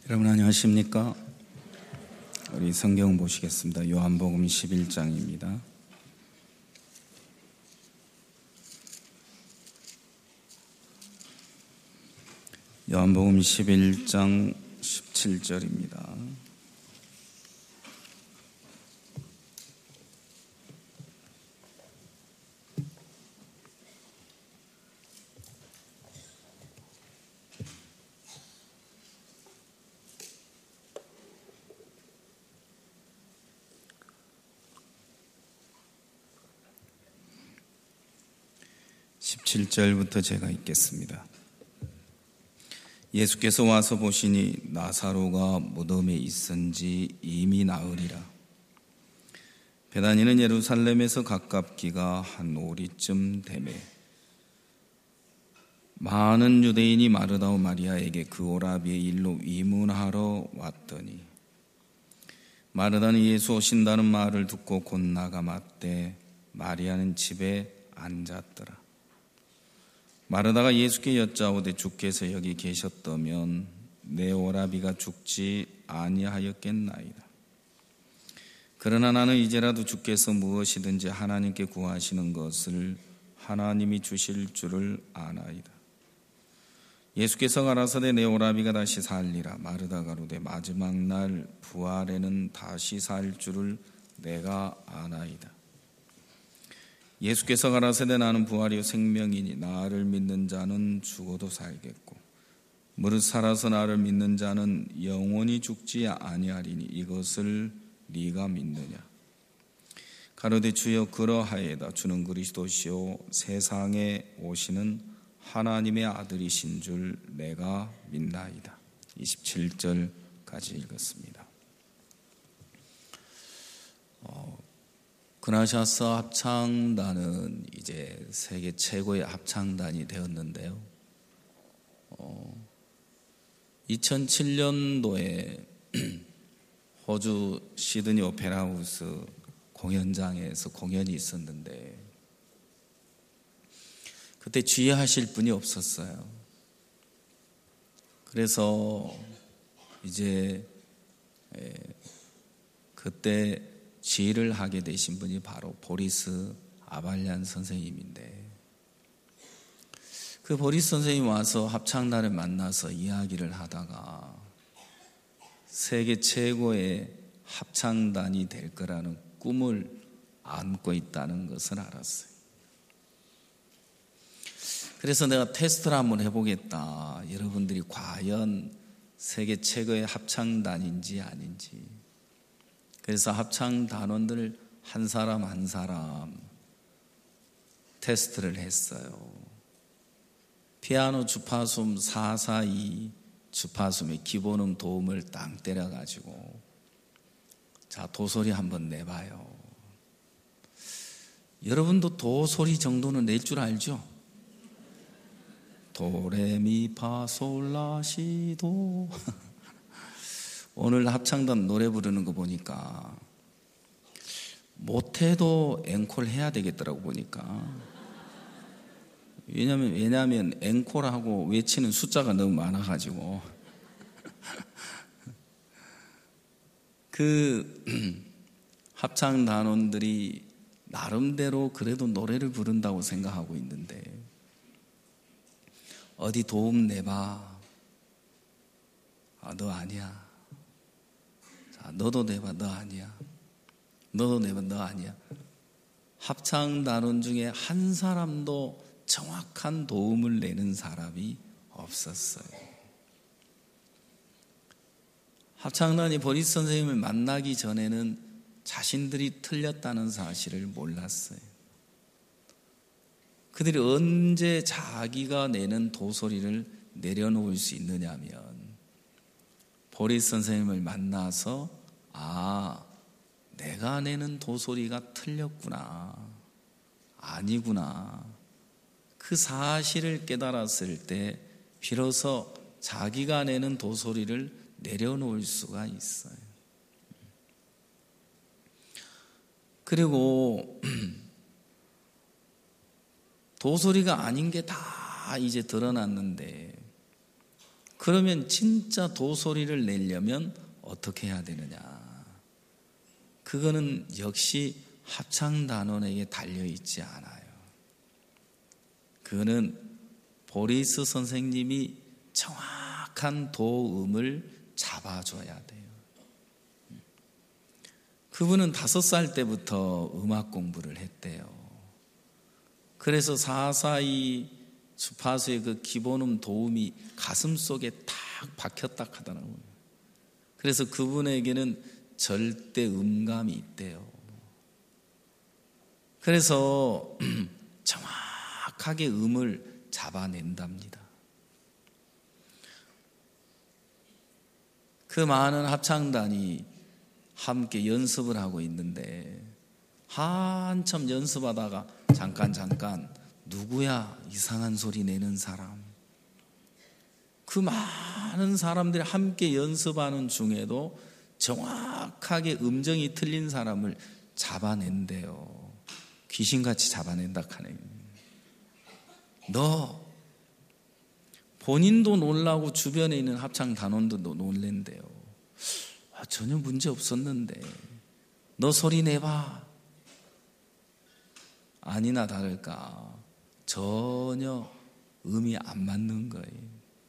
여러분 안녕하십니까? 우리 성경 보시겠습니다. 요한복음 11장입니다. 요한복음 11장 17절입니다. 제가 읽겠습니다. 예수께서 와서 보시니 나사로가 무덤에 있은지 이미 나으리라. 베다니는 예루살렘에서 가깝기가 한 오리쯤 되매 많은 유대인이 마르다와 마리아에게 그 오라비의 일로 위문하러 왔더니 마르다는 예수 오신다는 말을 듣고 곧 나가 맞되 마리아는 집에 앉았더라. 마르다가 예수께 여짜오되 주께서 여기 계셨다면 내 오라비가 죽지 아니하였겠나이다. 그러나 나는 이제라도 주께서 무엇이든지 하나님께 구하시는 것을 하나님이 주실 줄을 아나이다. 예수께서 가라사대 내 오라비가 다시 살리라. 마르다가 가로되 마지막 날 부활에는 다시 살 줄을 내가 아나이다. 예수께서 가라사대 나는 부활이요 생명이니 나를 믿는 자는 죽어도 살겠고 무릇 살아서 나를 믿는 자는 영원히 죽지 아니하리니 이것을 네가 믿느냐. 가로되 주여 그러하이다. 주는 그리스도시요 세상에 오시는 하나님의 아들이신 줄 내가 믿나이다. 27절까지 읽었습니다. 그나샤스 합창단은 이제 세계 최고의 합창단이 되었는데요. 2007년도에 호주 시드니 오페라 하우스 공연장에서 공연이 있었는데 그때 지휘하실 분이 없었어요. 그래서 이제 그때 지휘를 하게 되신 분이 바로 보리스 아발얀 선생님인데 그 보리스 선생님이 와서 합창단을 만나서 이야기를 하다가 세계 최고의 합창단이 될 거라는 꿈을 안고 있다는 것을 알았어요. 그래서 내가 테스트를 한번 해보겠다. 여러분들이 과연 세계 최고의 합창단인지 아닌지. 그래서 합창단원들 한 사람 한 사람 테스트를 했어요. 피아노 주파수 442 주파수의 기본음 도움을 땅 때려가지고 자 도소리 한번 내봐요. 여러분도 도소리 정도는 낼 줄 알죠? 도레미파솔라시도 오늘 합창단 노래 부르는 거 보니까 못해도 앵콜 해야 되겠더라고 보니까. 왜냐하면 앵콜하고 외치는 숫자가 너무 많아가지고 그 합창단원들이 나름대로 그래도 노래를 부른다고 생각하고 있는데 어디 도움 내봐. 너 아니야. 너도 내봐. 너 아니야. 너도 내봐. 너 아니야. 합창단원 중에 한 사람도 정확한 도움을 내는 사람이 없었어요. 합창단이 보리스 선생님을 만나기 전에는 자신들이 틀렸다는 사실을 몰랐어요. 그들이 언제 자기가 내는 도소리를 내려놓을 수 있느냐면 보리스 선생님을 만나서 내가 내는 도소리가 틀렸구나. 아니구나. 그 사실을 깨달았을 때 비로소 자기가 내는 도소리를 내려놓을 수가 있어요. 그리고 도소리가 아닌 게 다 이제 드러났는데 그러면 진짜 도 소리를 내려면 어떻게 해야 되느냐? 그거는 역시 합창단원에게 달려있지 않아요. 그거는 보리스 선생님이 정확한 도음을 잡아줘야 돼요. 그분은 5살 때부터 음악 공부를 했대요. 그래서 442 주파수의 그 기본음 도움이 가슴 속에 탁 박혔다 하더라고요. 그래서 그분에게는 절대 음감이 있대요. 그래서 정확하게 음을 잡아낸답니다. 그 많은 합창단이 함께 연습을 하고 있는데 한참 연습하다가 잠깐 누구야 이상한 소리 내는 사람. 그 많은 사람들이 함께 연습하는 중에도 정확하게 음정이 틀린 사람을 잡아낸대요. 귀신같이 잡아낸다 하네요. 너 본인도 놀라고 주변에 있는 합창 단원들도 놀랜대요. 전혀 문제 없었는데 너 소리 내봐. 아니나 다를까 전혀 음이 안 맞는 거예요.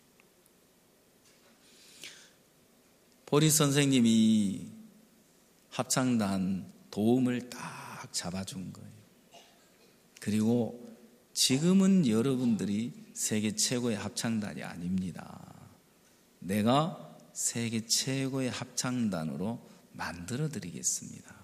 보리스 선생님이 합창단 도움을 딱 잡아준 거예요. 그리고 지금은 여러분들이 세계 최고의 합창단이 아닙니다. 내가 세계 최고의 합창단으로 만들어 드리겠습니다.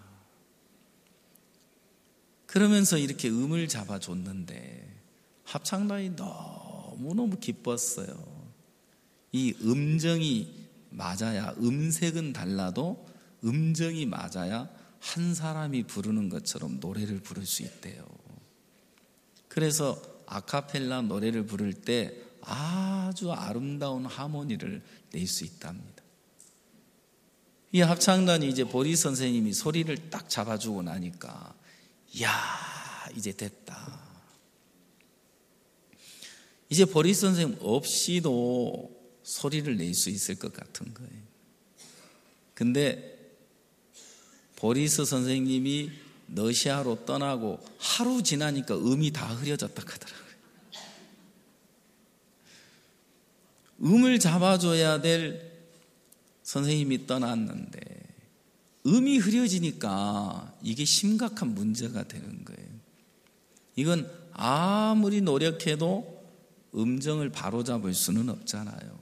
그러면서 이렇게 음을 잡아줬는데 합창단이 너무너무 기뻤어요. 이 음정이 맞아야, 음색은 달라도 음정이 맞아야 한 사람이 부르는 것처럼 노래를 부를 수 있대요. 그래서 아카펠라 노래를 부를 때 아주 아름다운 하모니를 낼 수 있답니다. 이 합창단이 이제 보리스 선생님이 소리를 딱 잡아주고 나니까 이야 이제 됐다. 이제 보리스 선생님 없이도 소리를 낼 수 있을 것 같은 거예요. 근데 보리스 선생님이 러시아로 떠나고 하루 지나니까 음이 다 흐려졌다 하더라고요. 음을 잡아줘야 될 선생님이 떠났는데 음이 흐려지니까 이게 심각한 문제가 되는 거예요. 이건 아무리 노력해도 음정을 바로잡을 수는 없잖아요.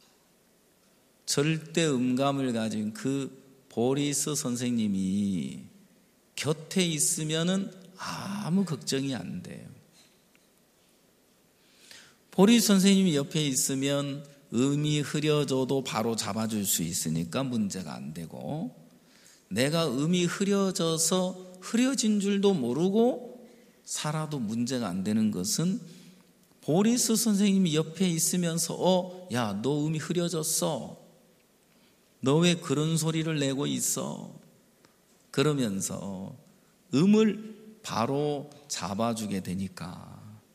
절대 음감을 가진 그 보리스 선생님이 곁에 있으면은 아무 걱정이 안 돼요. 보리스 선생님이 옆에 있으면 음이 흐려져도 바로 잡아줄 수 있으니까 문제가 안 되고, 내가 음이 흐려져서 흐려진 줄도 모르고 살아도 문제가 안 되는 것은 보리스 선생님이 옆에 있으면서 야, 너 음이 흐려졌어. 너 왜 그런 소리를 내고 있어? 그러면서 음을 바로 잡아주게 되니까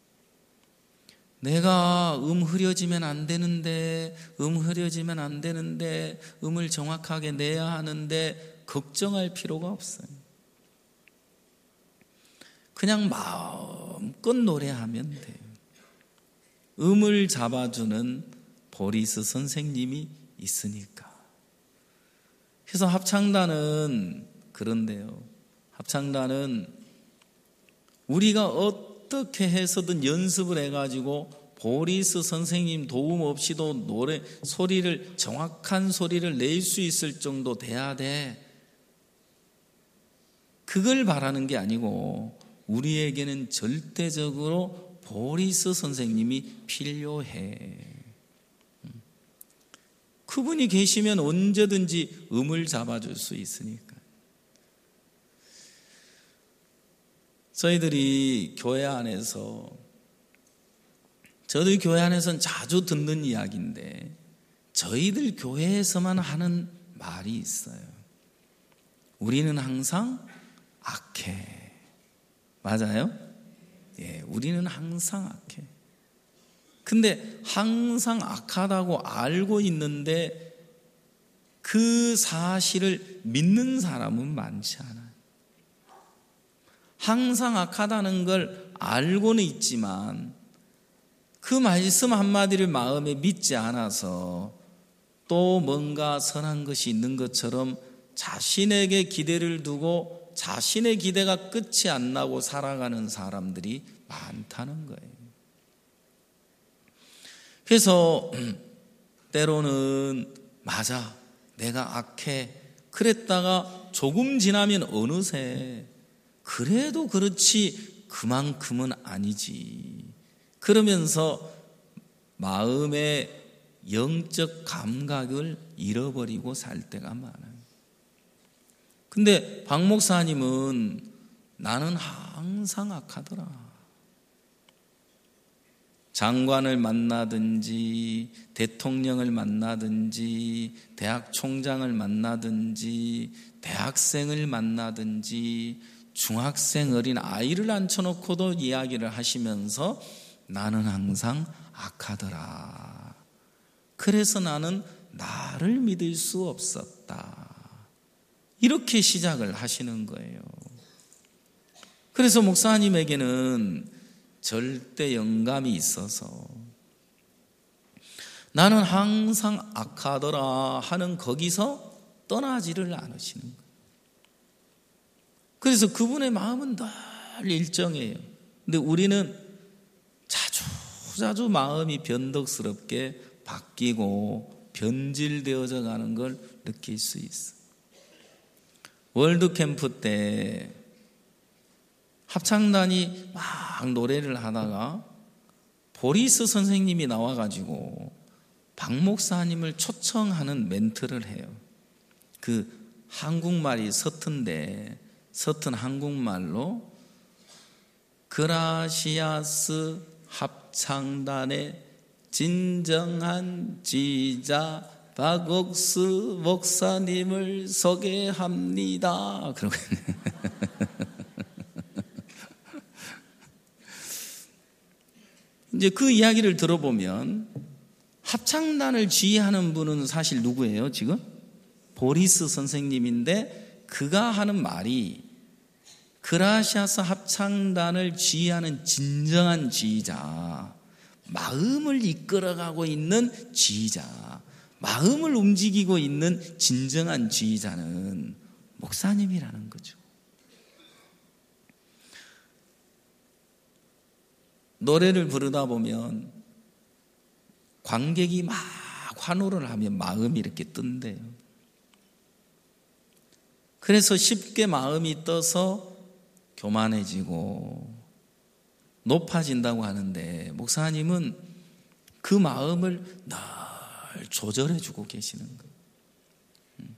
내가 흐려지면 안 되는데, 흐려지면 안 되는데, 음을 정확하게 내야 하는데 걱정할 필요가 없어요. 그냥 마음껏 노래하면 돼요. 음을 잡아주는 보리스 선생님이 있으니까. 그래서 합창단은 그런데요. 합창단은 우리가 어떻게 해서든 연습을 해가지고 보리스 선생님 도움 없이도 노래 소리를 정확한 소리를 낼 수 있을 정도 돼야 돼. 그걸 바라는 게 아니고 우리에게는 절대적으로 보리스 선생님이 필요해. 그분이 계시면 언제든지 음을 잡아줄 수 있으니까. 저희들이 교회 안에서, 저희 교회 안에서는 자주 듣는 이야기인데 저희들 교회에서만 하는 말이 있어요. 우리는 항상 악해. 맞아요? 예, 우리는 항상 악해. 근데 항상 악하다고 알고 있는데 그 사실을 믿는 사람은 많지 않아요. 항상 악하다는 걸 알고는 있지만 그 말씀 한마디를 마음에 믿지 않아서 또 뭔가 선한 것이 있는 것처럼 자신에게 기대를 두고 자신의 기대가 끝이 안 나고 살아가는 사람들이 많다는 거예요. 그래서 때로는 맞아, 내가 악해, 그랬다가 조금 지나면 어느새 그래도 그렇지 그만큼은 아니지, 그러면서 마음의 영적 감각을 잃어버리고 살 때가 많아요. 근데 박 목사님은 나는 항상 악하더라. 장관을 만나든지 대통령을 만나든지 대학 총장을 만나든지 대학생을 만나든지 중학생 어린 아이를 앉혀놓고도 이야기를 하시면서 나는 항상 악하더라. 그래서 나는 나를 믿을 수 없었다. 이렇게 시작을 하시는 거예요. 그래서 목사님에게는 절대 영감이 있어서 나는 항상 악하더라 하는 거기서 떠나지를 않으시는 거예요. 그래서 그분의 마음은 늘 일정해요. 근데 우리는 자주 마음이 변덕스럽게 바뀌고 변질되어져 가는 걸 느낄 수 있어요. 월드캠프 때 합창단이 막 노래를 하다가 보리스 선생님이 나와가지고 박 목사님을 초청하는 멘트를 해요. 그 한국말이 서툰데 서툰 한국말로 그라시아스 합창단의 진정한 지휘자 박옥수 목사님을 소개합니다. 그러고 이제 그 이야기를 들어보면 합창단을 지휘하는 분은 사실 누구예요? 지금 보리스 선생님인데 그가 하는 말이 그라시아스 합창단을 지휘하는 진정한 지휘자, 마음을 이끌어가고 있는 지휘자, 마음을 움직이고 있는 진정한 지휘자는 목사님이라는 거죠. 노래를 부르다 보면 관객이 막 환호를 하면 마음이 이렇게 뜬대요. 그래서 쉽게 마음이 떠서 교만해지고 높아진다고 하는데 목사님은 그 마음을 늘 조절해주고 계시는 거예요.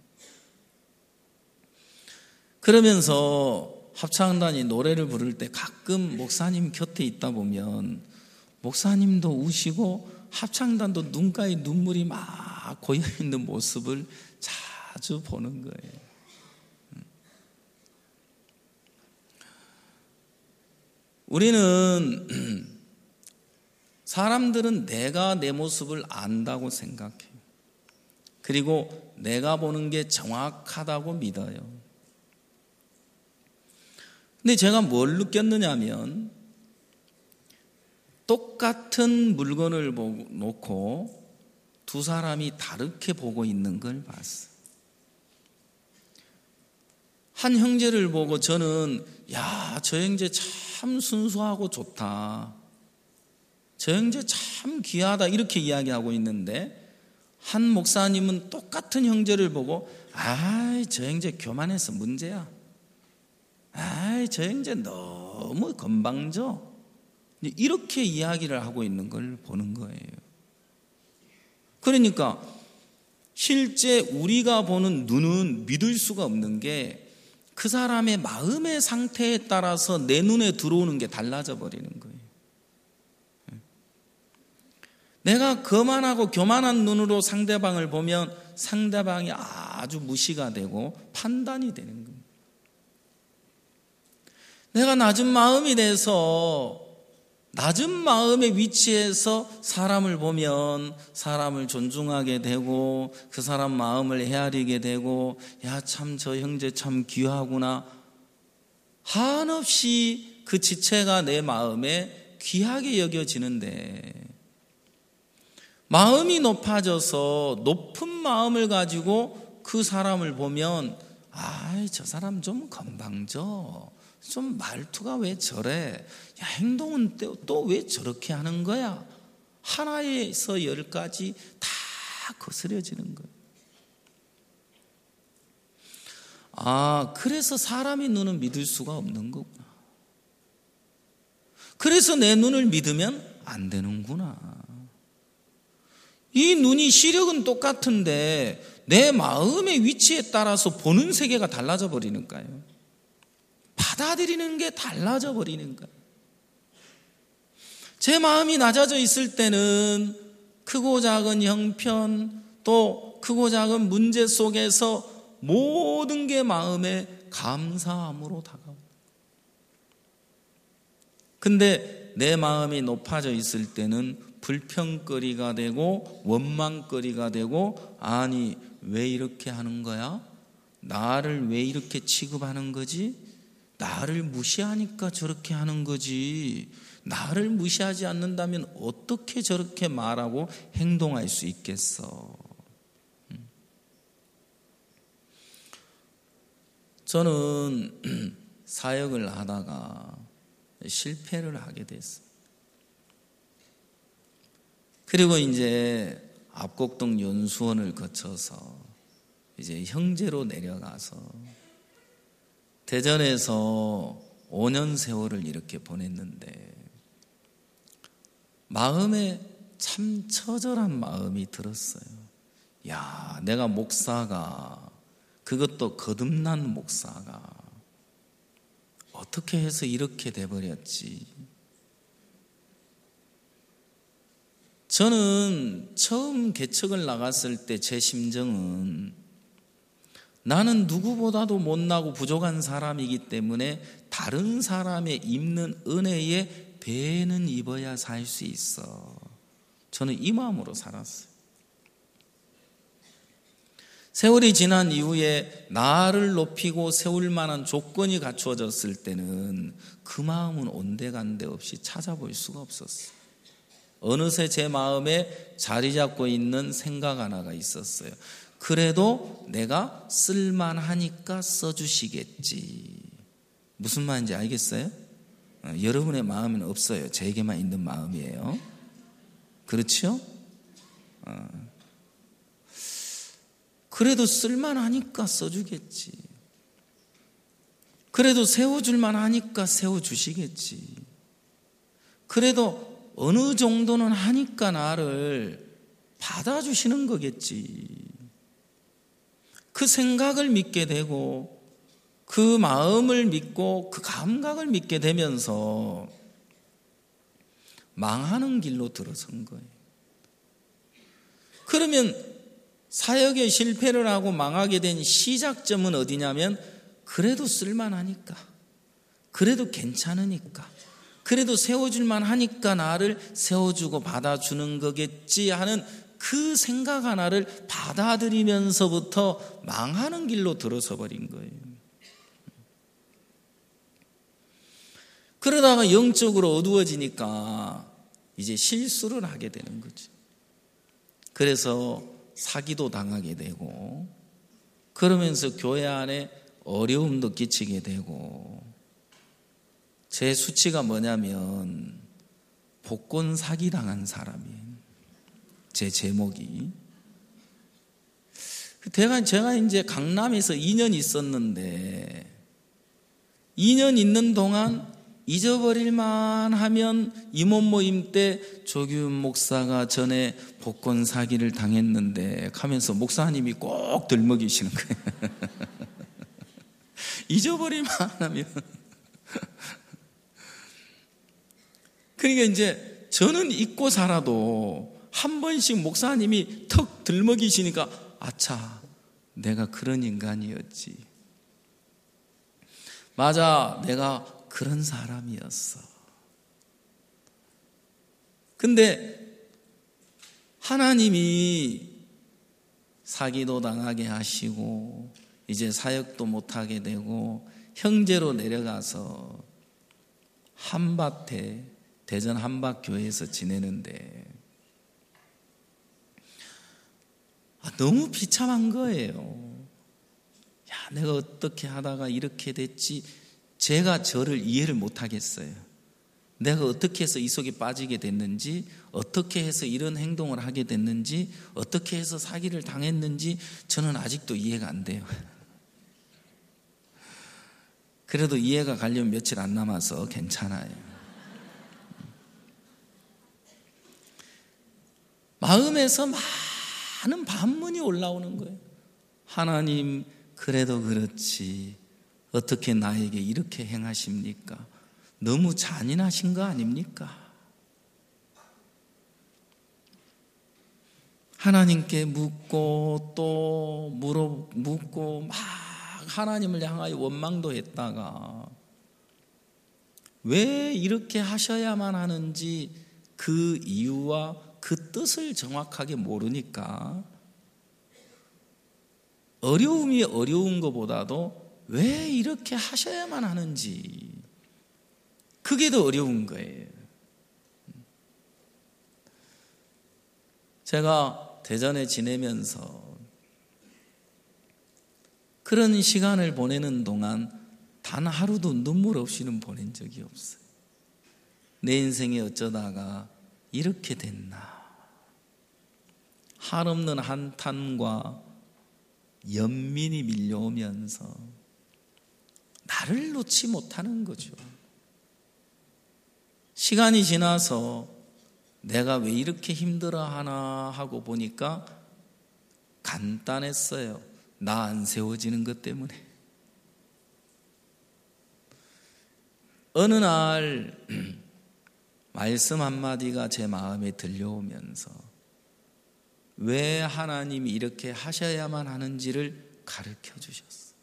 그러면서 합창단이 노래를 부를 때 가끔 목사님 곁에 있다 보면 목사님도 우시고 합창단도 눈가에 눈물이 막 고여있는 모습을 자주 보는 거예요. 우리는 사람들은 내가 내 모습을 안다고 생각해요. 그리고 내가 보는 게 정확하다고 믿어요. 근데 제가 뭘 느꼈느냐면 똑같은 물건을 놓고 두 사람이 다르게 보고 있는 걸 봤어요. 한 형제를 보고 저는 야, 저 형제 참 순수하고 좋다. 저 형제 참 귀하다 이렇게 이야기하고 있는데 한 목사님은 똑같은 형제를 보고 아이, 저 형제 교만해서 문제야. 아이, 저 형제 너무 건방져. 이렇게 이야기를 하고 있는 걸 보는 거예요. 그러니까 실제 우리가 보는 눈은 믿을 수가 없는 게 그 사람의 마음의 상태에 따라서 내 눈에 들어오는 게 달라져 버리는 거예요. 내가 거만하고 교만한 눈으로 상대방을 보면 상대방이 아주 무시가 되고 판단이 되는 겁니다. 내가 낮은 마음이 돼서 낮은 마음의 위치에서 사람을 보면 사람을 존중하게 되고 그 사람 마음을 헤아리게 되고 야, 참 저 형제 참 귀하구나. 한없이 그 지체가 내 마음에 귀하게 여겨지는데 마음이 높아져서 높은 마음을 가지고 그 사람을 보면 아이, 저 사람 좀 건방져. 좀 말투가 왜 저래? 야, 행동은 또 왜 저렇게 하는 거야? 하나에서 10가지 다 거스려지는 거예요. 아, 그래서 사람의 눈은 믿을 수가 없는 거구나. 그래서 내 눈을 믿으면 안 되는구나. 이 눈이 시력은 똑같은데 내 마음의 위치에 따라서 보는 세계가 달라져 버리는 거예요. 받아들이는 게 달라져 버리는 거예요. 제 마음이 낮아져 있을 때는 크고 작은 형편 또 크고 작은 문제 속에서 모든 게 마음에 감사함으로 다가옵니다. 근데 내 마음이 높아져 있을 때는 불평거리가 되고 원망거리가 되고 아니 왜 이렇게 하는 거야? 나를 왜 이렇게 취급하는 거지? 나를 무시하니까 저렇게 하는 거지. 나를 무시하지 않는다면 어떻게 저렇게 말하고 행동할 수 있겠어? 저는 사역을 하다가 실패를 하게 됐어요. 그리고 이제 압곡동 연수원을 거쳐서 이제 형제로 내려가서 대전에서 5년 세월을 이렇게 보냈는데 마음에 참 처절한 마음이 들었어요. 야, 내가 목사가 그것도 거듭난 목사가 어떻게 해서 이렇게 돼버렸지? 저는 처음 개척을 나갔을 때 제 심정은 나는 누구보다도 못나고 부족한 사람이기 때문에 다른 사람의 입는 은혜에 배는 입어야 살 수 있어. 저는 이 마음으로 살았어요. 세월이 지난 이후에 나를 높이고 세울 만한 조건이 갖추어졌을 때는 그 마음은 온데간데 없이 찾아볼 수가 없었어요. 어느새 제 마음에 자리 잡고 있는 생각 하나가 있었어요. 그래도 내가 쓸만하니까 써주시겠지. 무슨 말인지 알겠어요? 여러분의 마음은 없어요. 제게만 있는 마음이에요. 그렇죠? 그래도 쓸만하니까 써주겠지. 그래도 세워줄만 하니까 세워주시겠지. 그래도 어느 정도는 하니까 나를 받아주시는 거겠지. 그 생각을 믿게 되고 그 마음을 믿고 그 감각을 믿게 되면서 망하는 길로 들어선 거예요. 그러면 사역에 실패를 하고 망하게 된 시작점은 어디냐면 그래도 쓸만하니까, 그래도 괜찮으니까, 그래도 세워줄만 하니까 나를 세워주고 받아주는 거겠지 하는 그 생각 하나를 받아들이면서부터 망하는 길로 들어서 버린 거예요. 그러다가 영적으로 어두워지니까 이제 실수를 하게 되는 거죠. 그래서 사기도 당하게 되고 그러면서 교회 안에 어려움도 끼치게 되고 제 수치가 뭐냐면 복권 사기 당한 사람이에요. 제 제목이. 제가 이제 강남에서 2년 있었는데 2년 있는 동안 잊어버릴만 하면 임원 모임 때 조규훈 목사가 전에 복권 사기를 당했는데 하면서 목사님이 꼭 들먹이시는 거예요. 잊어버릴만 하면. 그러니까 이제 저는 잊고 살아도 한 번씩 목사님이 턱 들먹이시니까 아차, 내가 그런 인간이었지. 맞아, 내가 그런 사람이었어. 근데 하나님이 사기도 당하게 하시고 이제 사역도 못하게 되고 형제로 내려가서 한밭에 대전 한밭교회에서 지내는데 너무 비참한 거예요. 야, 내가 어떻게 하다가 이렇게 됐지? 제가 저를 이해를 못하겠어요. 내가 어떻게 해서 이 속에 빠지게 됐는지, 어떻게 해서 이런 행동을 하게 됐는지, 어떻게 해서 사기를 당했는지 저는 아직도 이해가 안 돼요. 그래도 이해가 가려면 며칠 안 남아서 괜찮아요. 마음에서 많은 반문이 올라오는 거예요. 하나님, 그래도 그렇지 어떻게 나에게 이렇게 행하십니까? 너무 잔인하신 거 아닙니까? 하나님께 묻고 또 묻고 막 하나님을 향하여 원망도 했다가 왜 이렇게 하셔야만 하는지 그 이유와 그 뜻을 정확하게 모르니까 어려움이 어려운 것보다도 왜 이렇게 하셔야만 하는지 그게 더 어려운 거예요. 제가 대전에 지내면서 그런 시간을 보내는 동안 단 하루도 눈물 없이는 보낸 적이 없어요. 내 인생에 어쩌다가 이렇게 됐나. 한없는 한탄과 연민이 밀려오면서 나를 놓지 못하는 거죠. 시간이 지나서 내가 왜 이렇게 힘들어하나 하고 보니까 간단했어요. 나 안 세워지는 것 때문에. 어느 날 말씀 한마디가 제 마음에 들려오면서 왜 하나님이 이렇게 하셔야만 하는지를 가르쳐 주셨어요.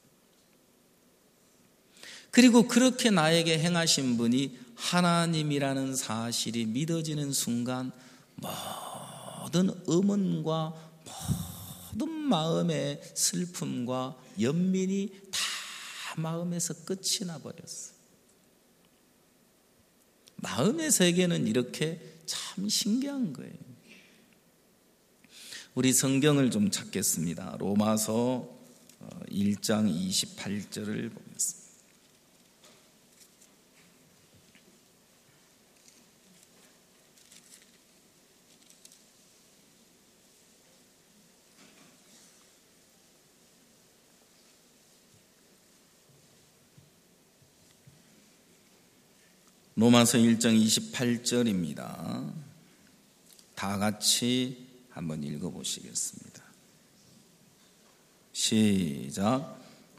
그리고 그렇게 나에게 행하신 분이 하나님이라는 사실이 믿어지는 순간 모든 음원과 모든 마음의 슬픔과 연민이 다 마음에서 끝이 나버렸어요. 마음의 세계는 이렇게 참 신기한 거예요. 우리 성경을 좀 찾겠습니다. 로마서 1장 28절을 보겠습니다. 로마서 1장 28절입니다. 다 같이 한번 읽어보시겠습니다. 시작.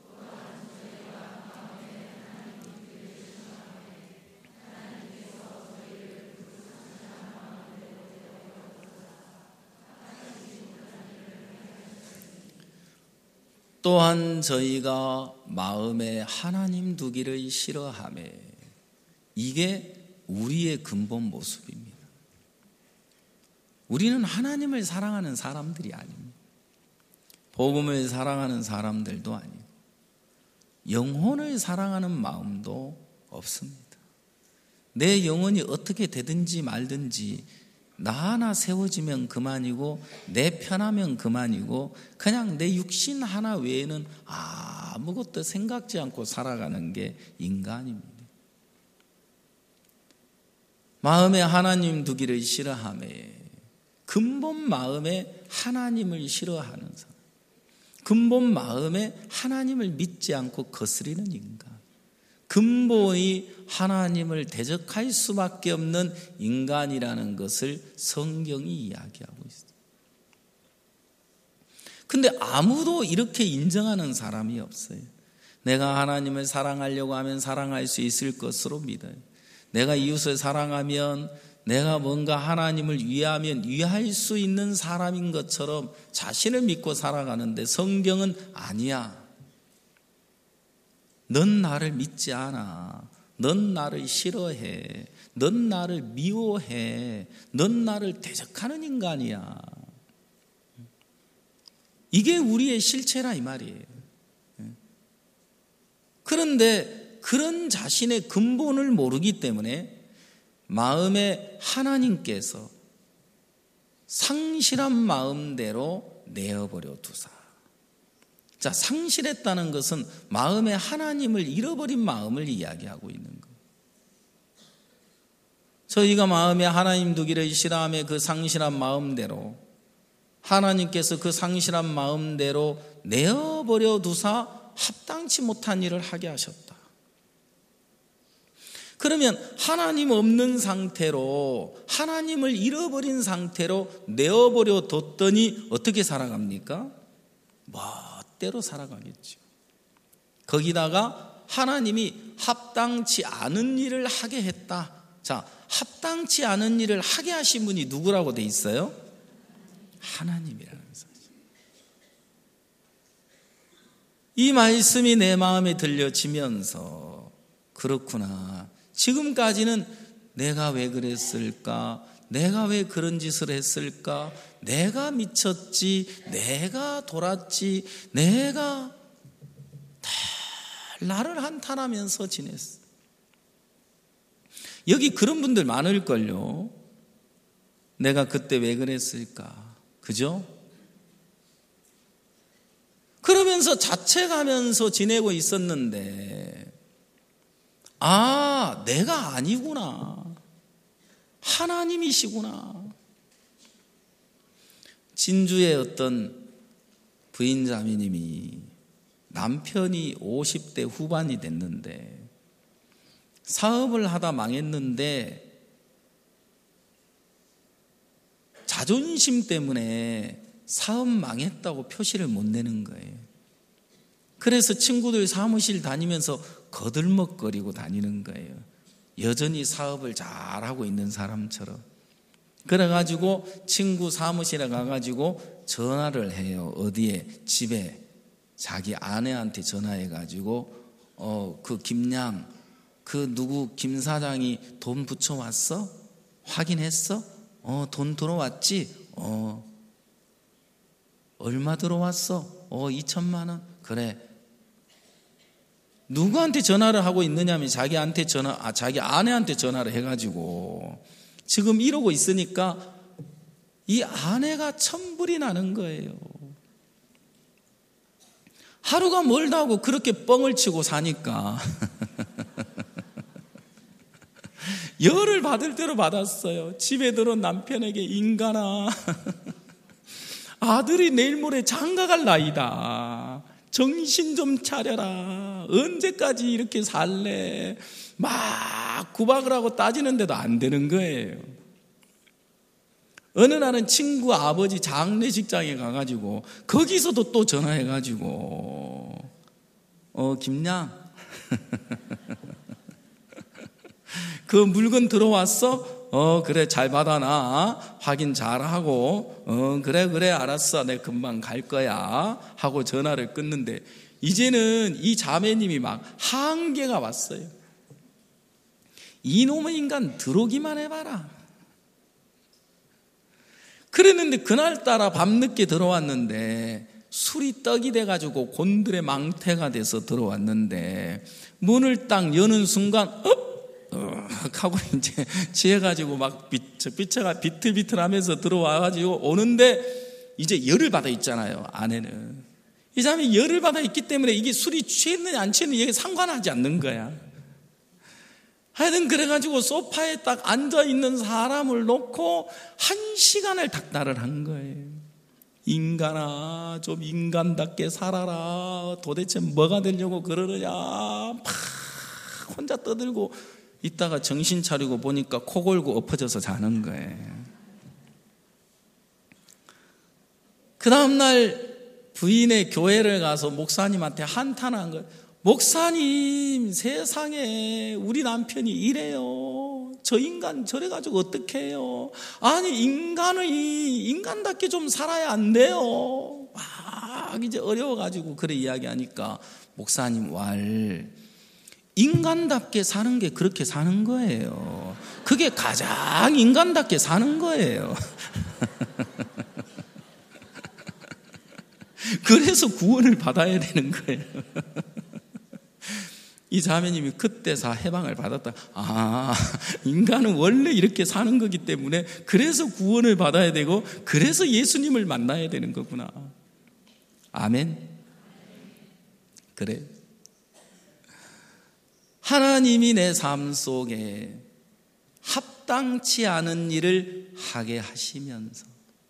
또한 저희가 마음에 하나님 두기를 싫어하며 이게 우리의 근본 모습입니다. 우리는 하나님을 사랑하는 사람들이 아닙니다. 복음을 사랑하는 사람들도 아니고 영혼을 사랑하는 마음도 없습니다. 내 영혼이 어떻게 되든지 말든지 나 하나 세워지면 그만이고 내 편하면 그만이고 그냥 내 육신 하나 외에는 아무것도 생각지 않고 살아가는 게 인간입니다. 마음에 하나님 두기를 싫어하며 근본 마음에 하나님을 싫어하는 사람, 근본 마음에 하나님을 믿지 않고 거스리는 인간, 근본이 하나님을 대적할 수밖에 없는 인간이라는 것을 성경이 이야기하고 있어요. 근데 아무도 이렇게 인정하는 사람이 없어요. 내가 하나님을 사랑하려고 하면 사랑할 수 있을 것으로 믿어요. 내가 이웃을 사랑하면 내가 뭔가 하나님을 위하면 위할 수 있는 사람인 것처럼 자신을 믿고 살아가는데 성경은 아니야. 넌 나를 믿지 않아. 넌 나를 싫어해. 넌 나를 미워해. 넌 나를 대적하는 인간이야. 이게 우리의 실체라 이 말이에요. 그런데 그런 자신의 근본을 모르기 때문에 마음에 하나님께서 상실한 마음대로 내어버려 두사. 자, 상실했다는 것은 마음에 하나님을 잃어버린 마음을 이야기하고 있는 거예요. 저희가 마음에 하나님 두기를 싫어하며 그 상실한 마음대로 하나님께서 그 상실한 마음대로 내어버려 두사 합당치 못한 일을 하게 하셨다. 그러면 하나님 없는 상태로 하나님을 잃어버린 상태로 내어버려 뒀더니 어떻게 살아갑니까? 멋대로 살아가겠죠. 거기다가 하나님이 합당치 않은 일을 하게 했다. 자, 합당치 않은 일을 하게 하신 분이 누구라고 돼 있어요? 하나님이라는 사실. 이 말씀이 내 마음에 들려지면서 그렇구나. 지금까지는 내가 왜 그랬을까? 내가 왜 그런 짓을 했을까? 내가 미쳤지, 내가 돌았지, 내가 나를 한탄하면서 지냈어. 여기 그런 분들 많을걸요. 내가 그때 왜 그랬을까? 그죠? 그러면서 자책하면서 지내고 있었는데 아, 내가 아니구나. 하나님이시구나. 진주의 어떤 부인 자매님이 남편이 50대 후반이 됐는데 사업을 하다 망했는데 자존심 때문에 사업 망했다고 표시를 못 내는 거예요. 그래서 친구들 사무실 다니면서 거들먹거리고 다니는 거예요. 여전히 사업을 잘하고 있는 사람처럼. 그래가지고 친구 사무실에 가가지고 전화를 해요. 어디에? 집에. 자기 아내한테 전화해가지고 그 김양, 그 누구 김 사장이 돈 붙여왔어? 확인했어? 돈 들어왔지? 얼마 들어왔어? 2천만 원? 그래. 누구한테 전화를 하고 있느냐면 자기 아내한테 전화를 해가지고 지금 이러고 있으니까 이 아내가 천불이 나는 거예요. 하루가 멀다 하고 그렇게 뻥을 치고 사니까 열을 받을 대로 받았어요. 집에 들어온 남편에게 인간아 아들이 내일 모레 장가갈 나이다. 정신 좀 차려라. 언제까지 이렇게 살래? 막 구박을 하고 따지는데도 안 되는 거예요. 어느 날은 친구 아버지 장례식장에 가가지고 거기서도 또 전화해가지고 김양 그 물건 들어왔어? 그래 잘 받아놔. 확인 잘하고 그래 알았어. 내가 금방 갈 거야 하고 전화를 끊는데 이제는 이 자매님이 막 한계가 왔어요. 이놈의 인간 들어오기만 해봐라. 그랬는데 그날따라 밤늦게 들어왔는데 술이 떡이 돼가지고 곤드레 망태가 돼서 들어왔는데 문을 딱 여는 순간 하고 이제 취해가지고 막 삐쳐가 비틀비틀하면서 들어와가지고 오는데 이제 열을 받아 있잖아요. 아내는 이 사람이 열을 받아 있기 때문에 이게 술이 취했느냐 안 취했느냐 이게 상관하지 않는 거야. 하여튼 그래가지고 소파에 딱 앉아있는 사람을 놓고 1시간을 닥달을 한 거예요. 인간아 좀 인간답게 살아라. 도대체 뭐가 되려고 그러느냐. 막 혼자 떠들고 있다가 정신 차리고 보니까 코 골고 엎어져서 자는 거예요. 그 다음날 부인의 교회를 가서 목사님한테 한탄한 거예요. 목사님, 세상에 우리 남편이 이래요. 저 인간 저래가지고 어떻게 해요? 아니 인간답게 좀 살아야 안 돼요. 막 이제 어려워가지고 그래 이야기하니까 목사님 인간답게 사는 게 그렇게 사는 거예요. 그게 가장 인간답게 사는 거예요. 그래서 구원을 받아야 되는 거예요. 이 자매님이 그때서 해방을 받았다. 인간은 원래 이렇게 사는 거기 때문에 그래서 구원을 받아야 되고 그래서 예수님을 만나야 되는 거구나. 아멘. 그래. 하나님이 내 삶 속에 합당치 않은 일을 하게 하시면서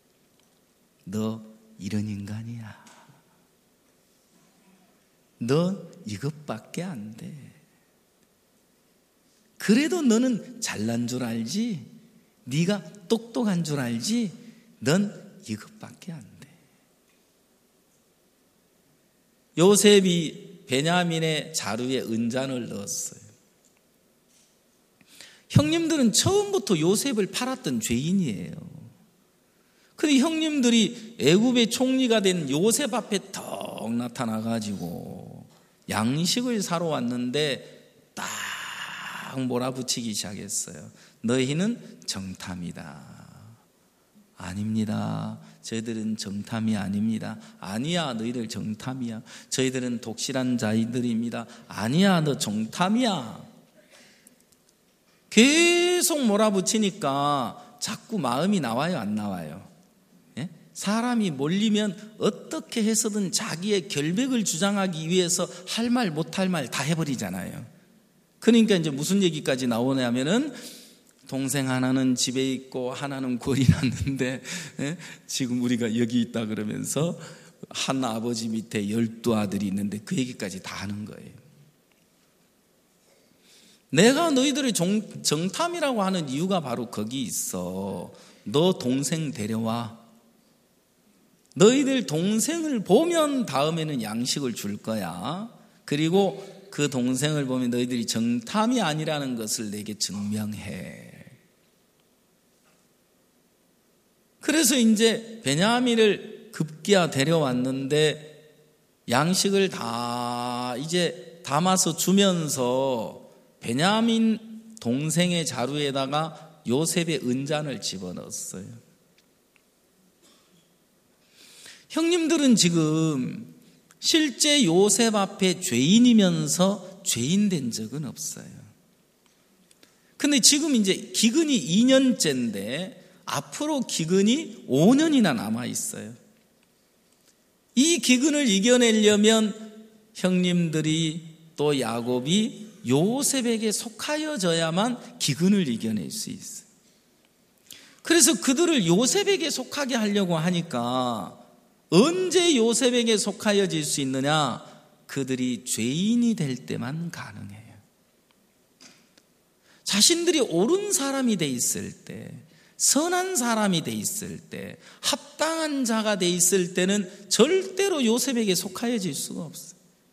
너 이런 인간이야. 너 이것밖에 안 돼. 그래도 너는 잘난 줄 알지? 네가 똑똑한 줄 알지? 넌 이것밖에 안 돼. 요셉이 베냐민의 자루에 은잔을 넣었어요. 형님들은 처음부터 요셉을 팔았던 죄인이에요. 근데 형님들이 애굽의 총리가 된 요셉 앞에 턱 나타나가지고 양식을 사러 왔는데 딱 몰아붙이기 시작했어요. 너희는 정탐이다. 아닙니다. 저희들은 정탐이 아닙니다. 아니야, 너희들 정탐이야. 저희들은 독실한 자들입니다. 아니야, 너 정탐이야. 계속 몰아붙이니까 자꾸 마음이 나와요, 안 나와요? 예? 사람이 몰리면 어떻게 해서든 자기의 결백을 주장하기 위해서 할 말 못할 말 다 해버리잖아요. 그러니까 이제 무슨 얘기까지 나오냐면은 동생 하나는 집에 있고 하나는 골이 났는데 지금 우리가 여기 있다 그러면서 한 아버지 밑에 12아들이 있는데 그 얘기까지 다 하는 거예요. 내가 너희들을 정탐이라고 하는 이유가 바로 거기 있어. 너 동생 데려와. 너희들 동생을 보면 다음에는 양식을 줄 거야. 그리고 그 동생을 보면 너희들이 정탐이 아니라는 것을 내게 증명해. 그래서 이제 베냐민을 급기야 데려왔는데 양식을 다 이제 담아서 주면서 베냐민 동생의 자루에다가 요셉의 은잔을 집어넣었어요. 형님들은 지금 실제 요셉 앞에 죄인이면서 죄인 된 적은 없어요. 근데 지금 이제 기근이 2년째인데 앞으로 기근이 5년이나 남아 있어요. 이 기근을 이겨내려면 형님들이 또 야곱이 요셉에게 속하여져야만 기근을 이겨낼 수 있어요. 그래서 그들을 요셉에게 속하게 하려고 하니까 언제 요셉에게 속하여질 수 있느냐? 그들이 죄인이 될 때만 가능해요. 자신들이 옳은 사람이 돼 있을 때, 선한 사람이 돼 있을 때, 합당한 자가 돼 있을 때는 절대로 요셉에게 속하여질 수가 없어요.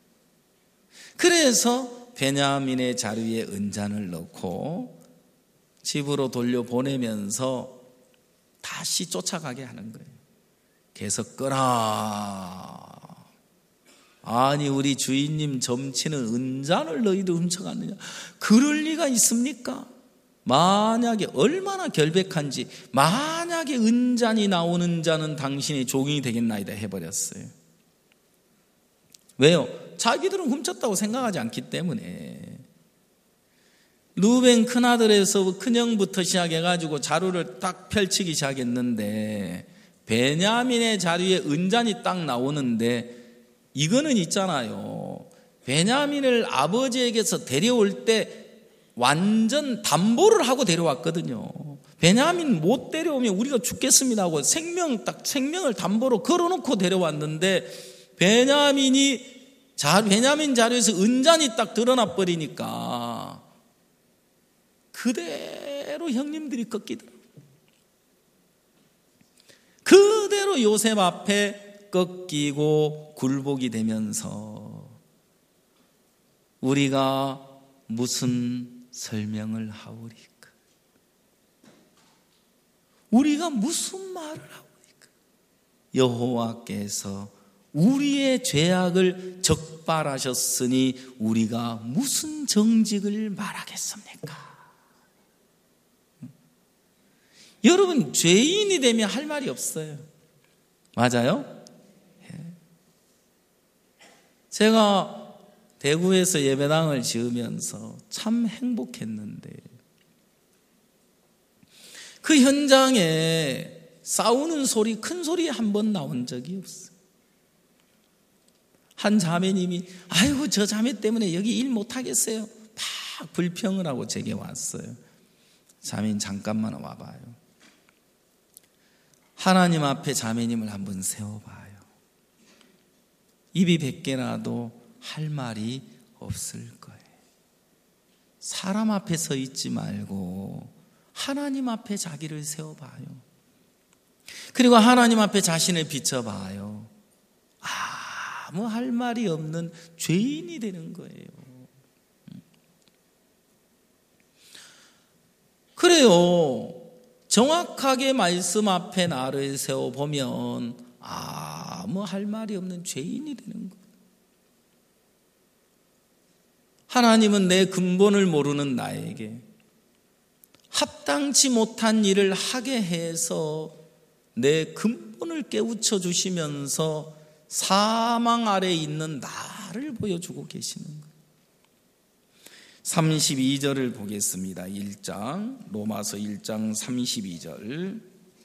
그래서 베냐민의 자루에 은잔을 넣고 집으로 돌려보내면서 다시 쫓아가게 하는 거예요. 계속 끄라. 아니 우리 주인님 점치는 은잔을 너희도 훔쳐갔느냐. 그럴 리가 있습니까? 만약에 얼마나 결백한지, 만약에 은잔이 나오는 자는 당신의 종이 되겠나이다 해버렸어요. 왜요? 자기들은 훔쳤다고 생각하지 않기 때문에. 루벤 큰아들에서 큰형부터 시작해가지고 자루를 딱 펼치기 시작했는데 베냐민의 자루에 은잔이 딱 나오는데 이거는 있잖아요. 베냐민을 아버지에게서 데려올 때 완전 담보를 하고 데려왔거든요. 베냐민 못 데려오면 우리가 죽겠습니다 하고 생명을 담보로 걸어놓고 데려왔는데 베냐민 자루에서 은잔이 딱 드러나 버리니까 그대로 형님들이 꺾이더라고요. 그대로 요셉 앞에 꺾이고 굴복이 되면서 우리가 무슨 설명을 하오리까? 우리가 무슨 말을 하오리까? 여호와께서 우리의 죄악을 적발하셨으니 우리가 무슨 정직을 말하겠습니까? 여러분, 죄인이 되면 할 말이 없어요. 맞아요? 제가 대구에서 예배당을 지으면서 참 행복했는데 그 현장에 싸우는 소리, 큰 소리 한 번 나온 적이 없어요. 한 자매님이 아이고 저 자매 때문에 여기 일 못하겠어요. 막 불평을 하고 제게 왔어요. 자매님 잠깐만 와봐요. 하나님 앞에 자매님을 한번 세워봐요. 입이 100개라도 할 말이 없을 거예요. 사람 앞에 서 있지 말고 하나님 앞에 자기를 세워봐요. 그리고 하나님 앞에 자신을 비춰봐요. 아무 할 말이 없는 죄인이 되는 거예요. 그래요. 정확하게 말씀 앞에 나를 세워보면 아무 할 말이 없는 죄인이 되는 거예요. 하나님은 내 근본을 모르는 나에게 합당치 못한 일을 하게 해서 내 근본을 깨우쳐 주시면서 사망 아래에 있는 나를 보여주고 계시는 거예요. 32절을 보겠습니다. 1장, 로마서 1장 32절.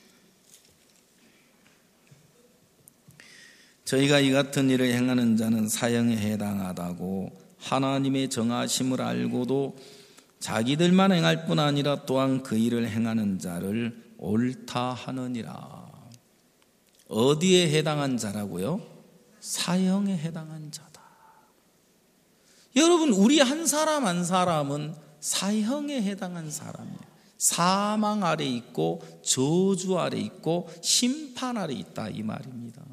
저희가 이 같은 일을 행하는 자는 사형에 해당하다고 하나님의 정하심을 알고도 자기들만 행할 뿐 아니라 또한 그 일을 행하는 자를 옳다 하느니라. 어디에 해당한 자라고요? 사형에 해당한 자다. 여러분, 우리 한 사람 한 사람은 사형에 해당한 사람이에요. 사망 아래 있고 저주 아래 있고 심판 아래 있다 이 말입니다.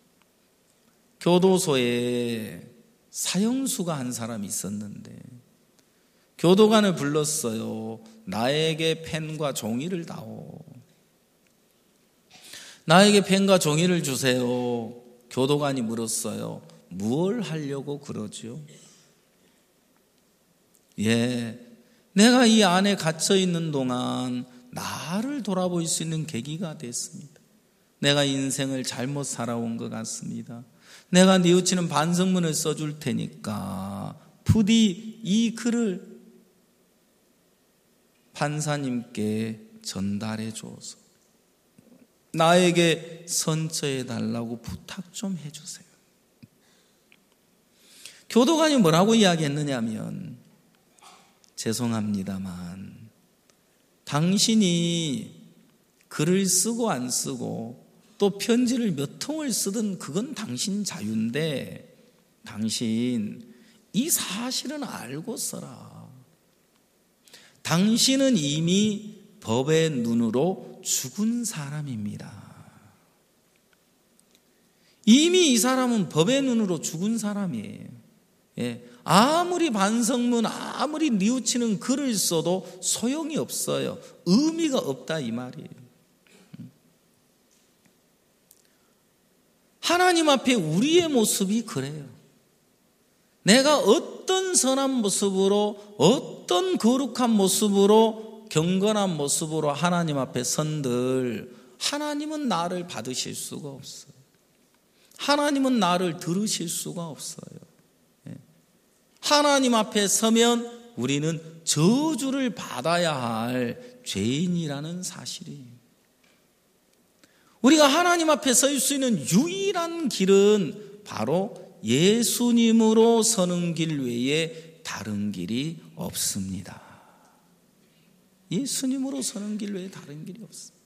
교도소에 사형수가 한 사람이 있었는데 교도관을 불렀어요. 나에게 펜과 종이를 다오. 나에게 펜과 종이를 주세요. 교도관이 물었어요. 무엇을 하려고 그러죠? 내가 이 안에 갇혀 있는 동안 나를 돌아볼 수 있는 계기가 됐습니다. 내가 인생을 잘못 살아온 것 같습니다. 내가 뉘우치는 반성문을 써줄 테니까 부디 이 글을 판사님께 전달해 줘서 나에게 선처해 달라고 부탁 좀 해주세요. 교도관이 뭐라고 이야기했느냐면, 죄송합니다만 당신이 글을 쓰고 안 쓰고 또 편지를 몇 통을 쓰든 그건 당신 자유인데 당신 이 사실은 알고 써라. 당신은 이미 법의 눈으로 죽은 사람입니다. 이미 이 사람은 법의 눈으로 죽은 사람이에요. 아무리 반성문, 아무리 뉘우치는 글을 써도 소용이 없어요. 의미가 없다 이 말이에요. 하나님 앞에 우리의 모습이 그래요. 내가 어떤 선한 모습으로, 어떤 거룩한 모습으로, 경건한 모습으로 하나님 앞에 선들 하나님은 나를 받으실 수가 없어요. 하나님은 나를 들으실 수가 없어요. 하나님 앞에 서면 우리는 저주를 받아야 할 죄인이라는 사실이에요. 우리가 하나님 앞에 설 수 있는 유일한 길은 바로 예수님으로 서는 길 외에 다른 길이 없습니다. 예수님으로 서는 길 외에 다른 길이 없습니다.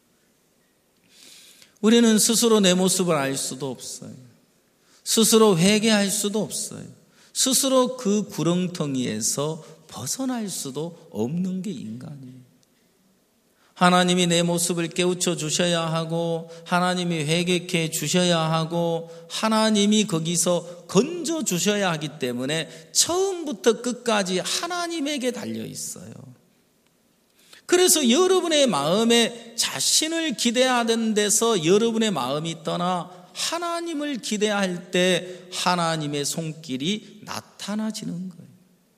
우리는 스스로 내 모습을 알 수도 없어요. 스스로 회개할 수도 없어요. 스스로 그 구렁텅이에서 벗어날 수도 없는 게 인간이에요. 하나님이 내 모습을 깨우쳐 주셔야 하고, 하나님이 회개케 주셔야 하고, 하나님이 거기서 건져 주셔야 하기 때문에 처음부터 끝까지 하나님에게 달려 있어요. 그래서 여러분의 마음에 자신을 기대하던 데서 여러분의 마음이 떠나 하나님을 기대할 때 하나님의 손길이 나타나지는 거예요.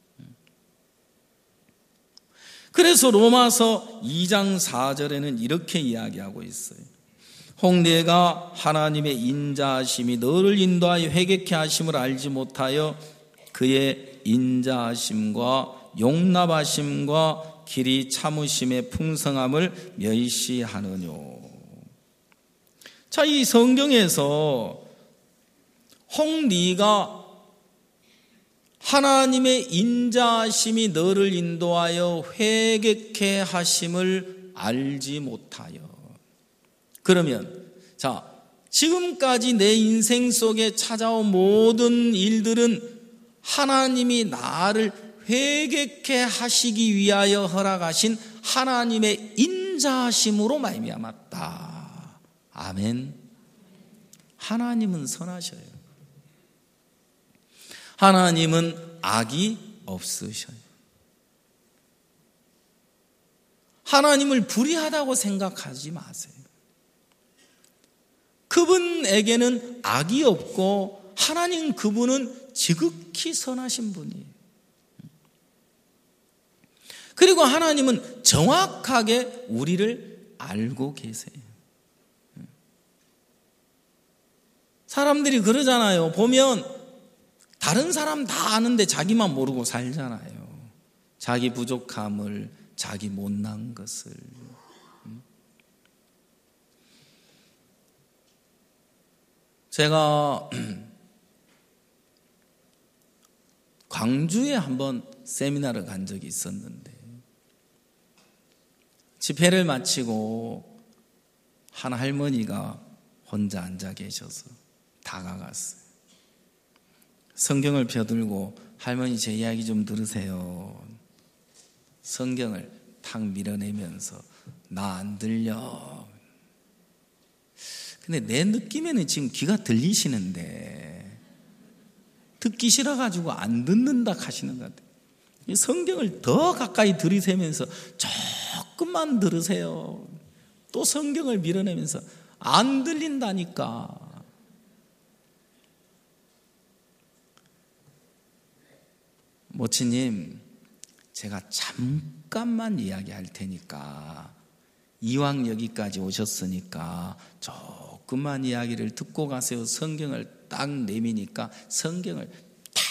그래서 로마서 2장 4절에는 이렇게 이야기하고 있어요. 혹 내가 하나님의 인자하심이 너를 인도하여 회개케 하심을 알지 못하여 그의 인자하심과 용납하심과 길이 참으심의 풍성함을 멸시하느뇨. 자, 이 성경에서 혹 네가 하나님의 인자하심이 너를 인도하여 회개케 하심을 알지 못하여. 그러면 자, 지금까지 내 인생 속에 찾아온 모든 일들은 하나님이 나를 회개케 하시기 위하여 허락하신 하나님의 인자하심으로 말미암았다. 아멘. 하나님은 선하셔요. 하나님은 악이 없으셔요. 하나님을 불의하다고 생각하지 마세요. 그분에게는 악이 없고 하나님 그분은 지극히 선하신 분이에요. 그리고 하나님은 정확하게 우리를 알고 계세요. 사람들이 그러잖아요. 보면 다른 사람 다 아는데 자기만 모르고 살잖아요. 자기 부족함을, 자기 못난 것을. 제가 광주에 한번 세미나를 간 적이 있었는데 집회를 마치고 한 할머니가 혼자 앉아 계셔서 다가갔어요. 성경을 펴들고 할머니 제 이야기 좀 들으세요. 성경을 탁 밀어내면서 나 안 들려. 근데 내 느낌에는 지금 귀가 들리시는데 듣기 싫어가지고 안 듣는다 하시는 것 같아요. 이 성경을 더 가까이 들이대면서 조금만 들으세요. 또 성경을 밀어내면서 안 들린다니까. 모치님, 제가 잠깐만 이야기할 테니까 이왕 여기까지 오셨으니까 조금만 이야기를 듣고 가세요. 성경을 딱 내미니까 성경을 탁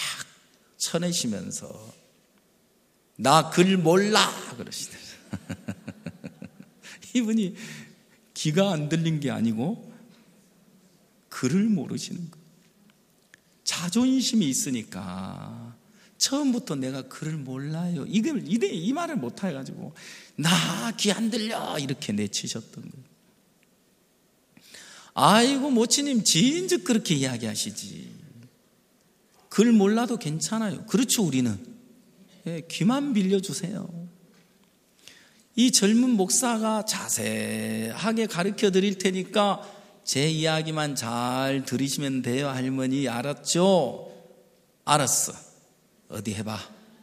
쳐내시면서 나 글 몰라 그러시더라고요. 이분이 귀가 안 들린 게 아니고 글을 모르시는 거예요. 자존심이 있으니까 처음부터 내가 글을 몰라요. 이 말을 못 해가지고 나 귀 안 들려 이렇게 내치셨던 거예요. 아이고 모치님 진즉 그렇게 이야기하시지. 글 몰라도 괜찮아요. 그렇죠. 우리는 귀만 빌려주세요. 이 젊은 목사가 자세하게 가르쳐 드릴 테니까 제 이야기만 잘 들으시면 돼요. 할머니 알았죠? 알았어. 어디 해봐.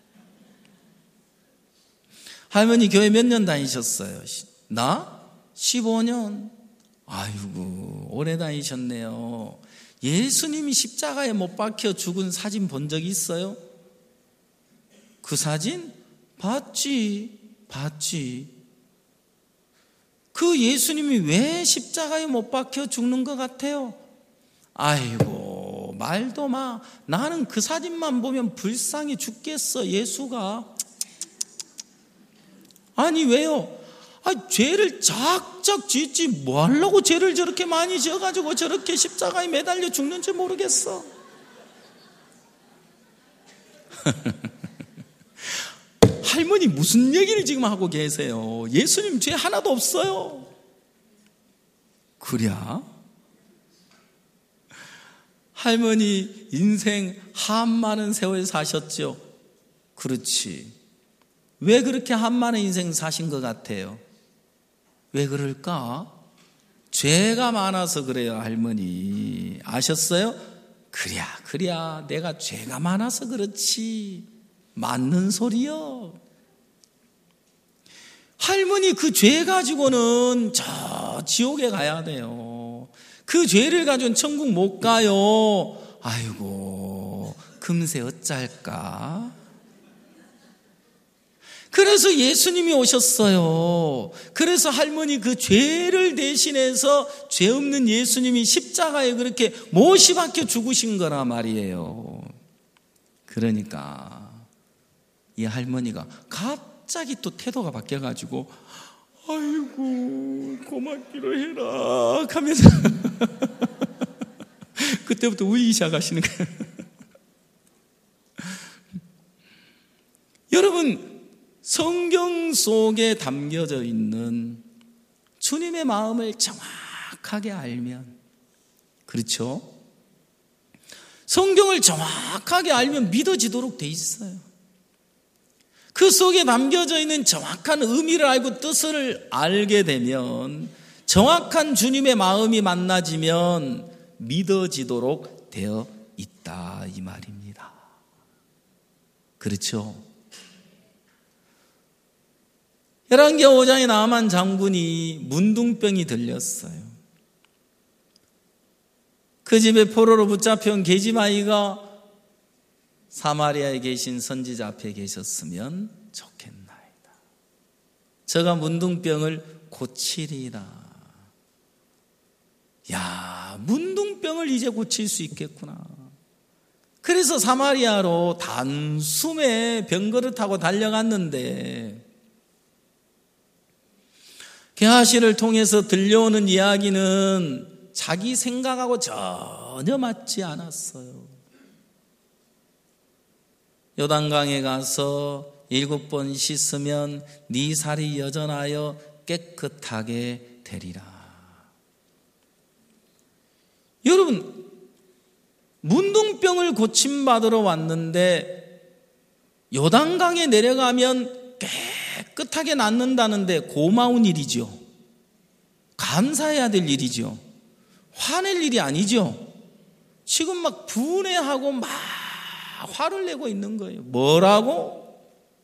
할머니 교회 몇 년 다니셨어요? 나? 15년. 아이고 오래 다니셨네요. 예수님이 십자가에 못 박혀 죽은 사진 본 적 있어요? 그 사진? 봤지. 그 예수님이 왜 십자가에 못 박혀 죽는 것 같아요? 아이고 말도 마. 나는 그 사진만 보면 불쌍해 죽겠어. 예수가. 아니 왜요? 죄를 작작 짓지 뭐 하려고 죄를 저렇게 많이 지어가지고 저렇게 십자가에 매달려 죽는지 모르겠어. 할머니 무슨 얘기를 지금 하고 계세요? 예수님 죄 하나도 없어요. 그래? 할머니 인생 한 많은 세월 사셨죠? 그렇지. 왜 그렇게 한 많은 인생 사신 것 같아요? 왜 그럴까? 죄가 많아서 그래요. 할머니 아셨어요? 그래야 내가 죄가 많아서 그렇지. 맞는 소리요. 할머니 그 죄 가지고는 저 지옥에 가야 돼요. 그 죄를 가지고는 천국 못 가요. 아이고, 금세 어쩔까? 그래서 예수님이 오셨어요. 그래서 할머니 그 죄를 대신해서 죄 없는 예수님이 십자가에 그렇게 못이 박혀 죽으신 거라 말이에요. 그러니까 이 할머니가 갑자기 또 태도가 바뀌어가지고 아이고 고맙기로 해라 하면서 그때부터 울기 시작하시는 거예요. 여러분, 성경 속에 담겨져 있는 주님의 마음을 정확하게 알면, 그렇죠? 성경을 정확하게 알면 믿어지도록 돼 있어요. 그 속에 담겨져 있는 정확한 의미를 알고 뜻을 알게 되면, 정확한 주님의 마음이 만나지면 믿어지도록 되어 있다 이 말입니다. 그렇죠? 열왕기하 5장에 나아만 장군이 문둥병이 들렸어요. 그 집에 포로로 붙잡혀온 계집아이가 사마리아에 계신 선지자 앞에 계셨으면 좋겠나이다. 저가 문둥병을 고치리라. 야, 문둥병을 이제 고칠 수 있겠구나. 그래서 사마리아로 단숨에 병거를 달려갔는데, 게하시를 통해서 들려오는 이야기는 자기 생각하고 전혀 맞지 않았어요. 요단강에 가서 7번 씻으면 네 살이 여전하여 깨끗하게 되리라. 여러분, 문둥병을 고침받으러 왔는데 요단강에 내려가면 깨끗하게 낫는다는데 고마운 일이죠. 감사해야 될 일이죠. 화낼 일이 아니죠. 지금 막 분해하고 막 화를 내고 있는 거예요. 뭐라고?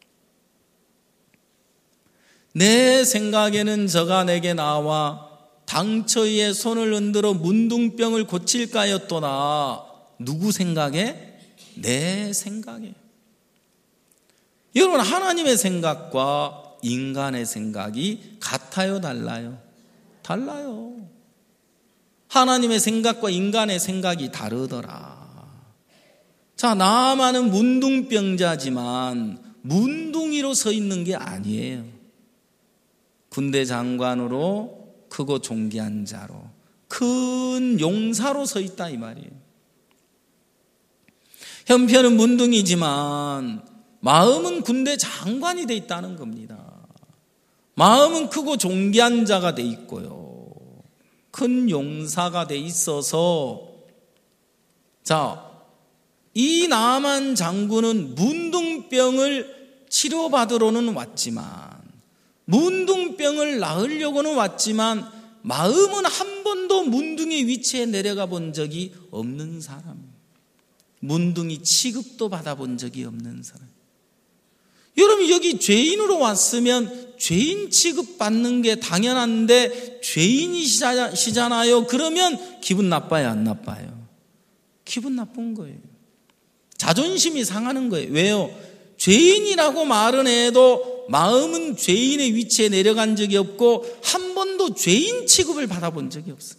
내 생각에는 저가 내게 나와 당처에 손을 흔들어 문둥병을 고칠까였더나. 누구 생각에? 내 생각에. 여러분, 하나님의 생각과 인간의 생각이 같아요, 달라요? 달라요. 하나님의 생각과 인간의 생각이 다르더라. 자, 나아만은 문둥병자지만 문둥이로 서 있는 게 아니에요. 군대 장관으로 크고 존귀한 자로, 큰 용사로 서 있다 이 말이에요. 형편은 문둥이지만 마음은 군대 장관이 돼 있다는 겁니다. 마음은 크고 존귀한 자가 돼 있고요. 큰 용사가 돼 있어서, 자, 이 나만 장군은 문둥병을 치료받으러는 왔지만, 문둥병을 낳으려고는 왔지만 마음은 한 번도 문둥이 위치에 내려가 본 적이 없는 사람, 문둥이 취급도 받아본 적이 없는 사람. 여러분, 여기 죄인으로 왔으면 죄인 취급받는 게 당연한데 죄인이시잖아요. 그러면 기분 나빠요, 안 나빠요? 기분 나쁜 거예요. 자존심이 상하는 거예요. 왜요? 죄인이라고 말은 해도 마음은 죄인의 위치에 내려간 적이 없고 한 번도 죄인 취급을 받아본 적이 없어요.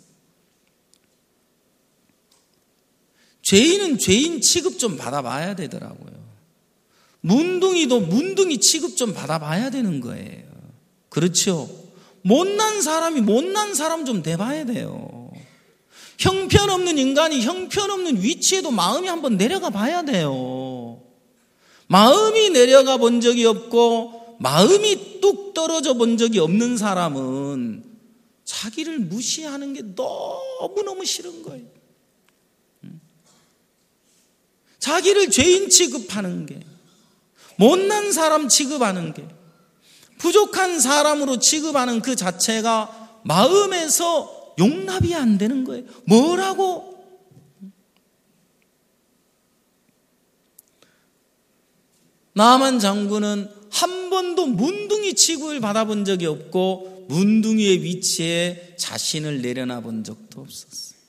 죄인은 죄인 취급 좀 받아봐야 되더라고요. 문둥이도 문둥이 취급 좀 받아봐야 되는 거예요. 그렇죠? 못난 사람이 못난 사람 좀 돼봐야 돼요. 형편없는 인간이 형편없는 위치에도 마음이 한번 내려가 봐야 돼요. 마음이 내려가 본 적이 없고 마음이 뚝 떨어져 본 적이 없는 사람은 자기를 무시하는 게 너무너무 싫은 거예요. 자기를 죄인 취급하는 게, 못난 사람 취급하는 게, 부족한 사람으로 취급하는 그 자체가 마음에서 용납이 안 되는 거예요. 뭐라고? 나만 장군은 한 번도 문둥이 취급을 받아본 적이 없고 문둥이의 위치에 자신을 내려놔 본 적도 없었어요.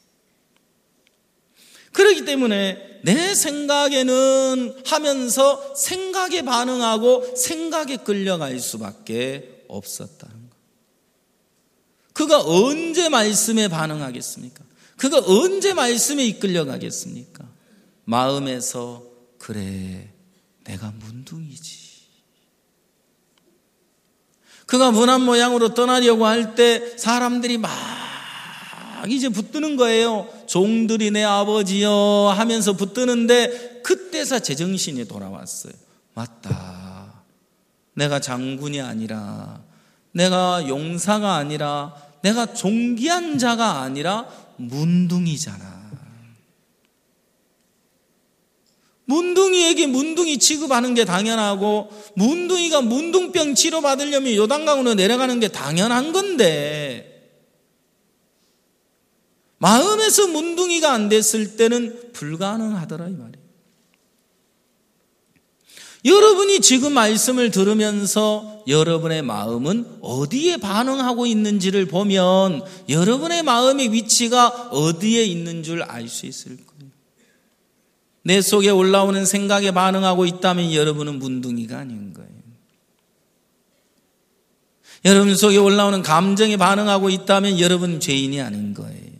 그렇기 때문에 내 생각에는 하면서 생각에 반응하고 생각에 끌려갈 수밖에 없었다는 것. 그가 언제 말씀에 반응하겠습니까? 그가 언제 말씀에 이끌려가겠습니까? 마음에서 그래, 내가 문둥이지. 그가 문안 모양으로 떠나려고 할 때 사람들이 막 이제 붙드는 거예요. 종들이 내 아버지여 하면서 붙드는데 그때서 제정신이 돌아왔어요. 맞다. 내가 장군이 아니라, 내가 용사가 아니라, 내가 존귀한 자가 아니라 문둥이잖아. 문둥이에게 문둥이 취급하는 게 당연하고, 문둥이가 문둥병 치료받으려면 요단강으로 내려가는 게 당연한 건데, 마음에서 문둥이가 안 됐을 때는 불가능하더라 이 말이에요. 여러분이 지금 말씀을 들으면서 여러분의 마음은 어디에 반응하고 있는지를 보면 여러분의 마음의 위치가 어디에 있는 줄 알 수 있을 거예요. 내 속에 올라오는 생각에 반응하고 있다면 여러분은 문둥이가 아닌 거예요. 여러분 속에 올라오는 감정에 반응하고 있다면 여러분은 죄인이 아닌 거예요.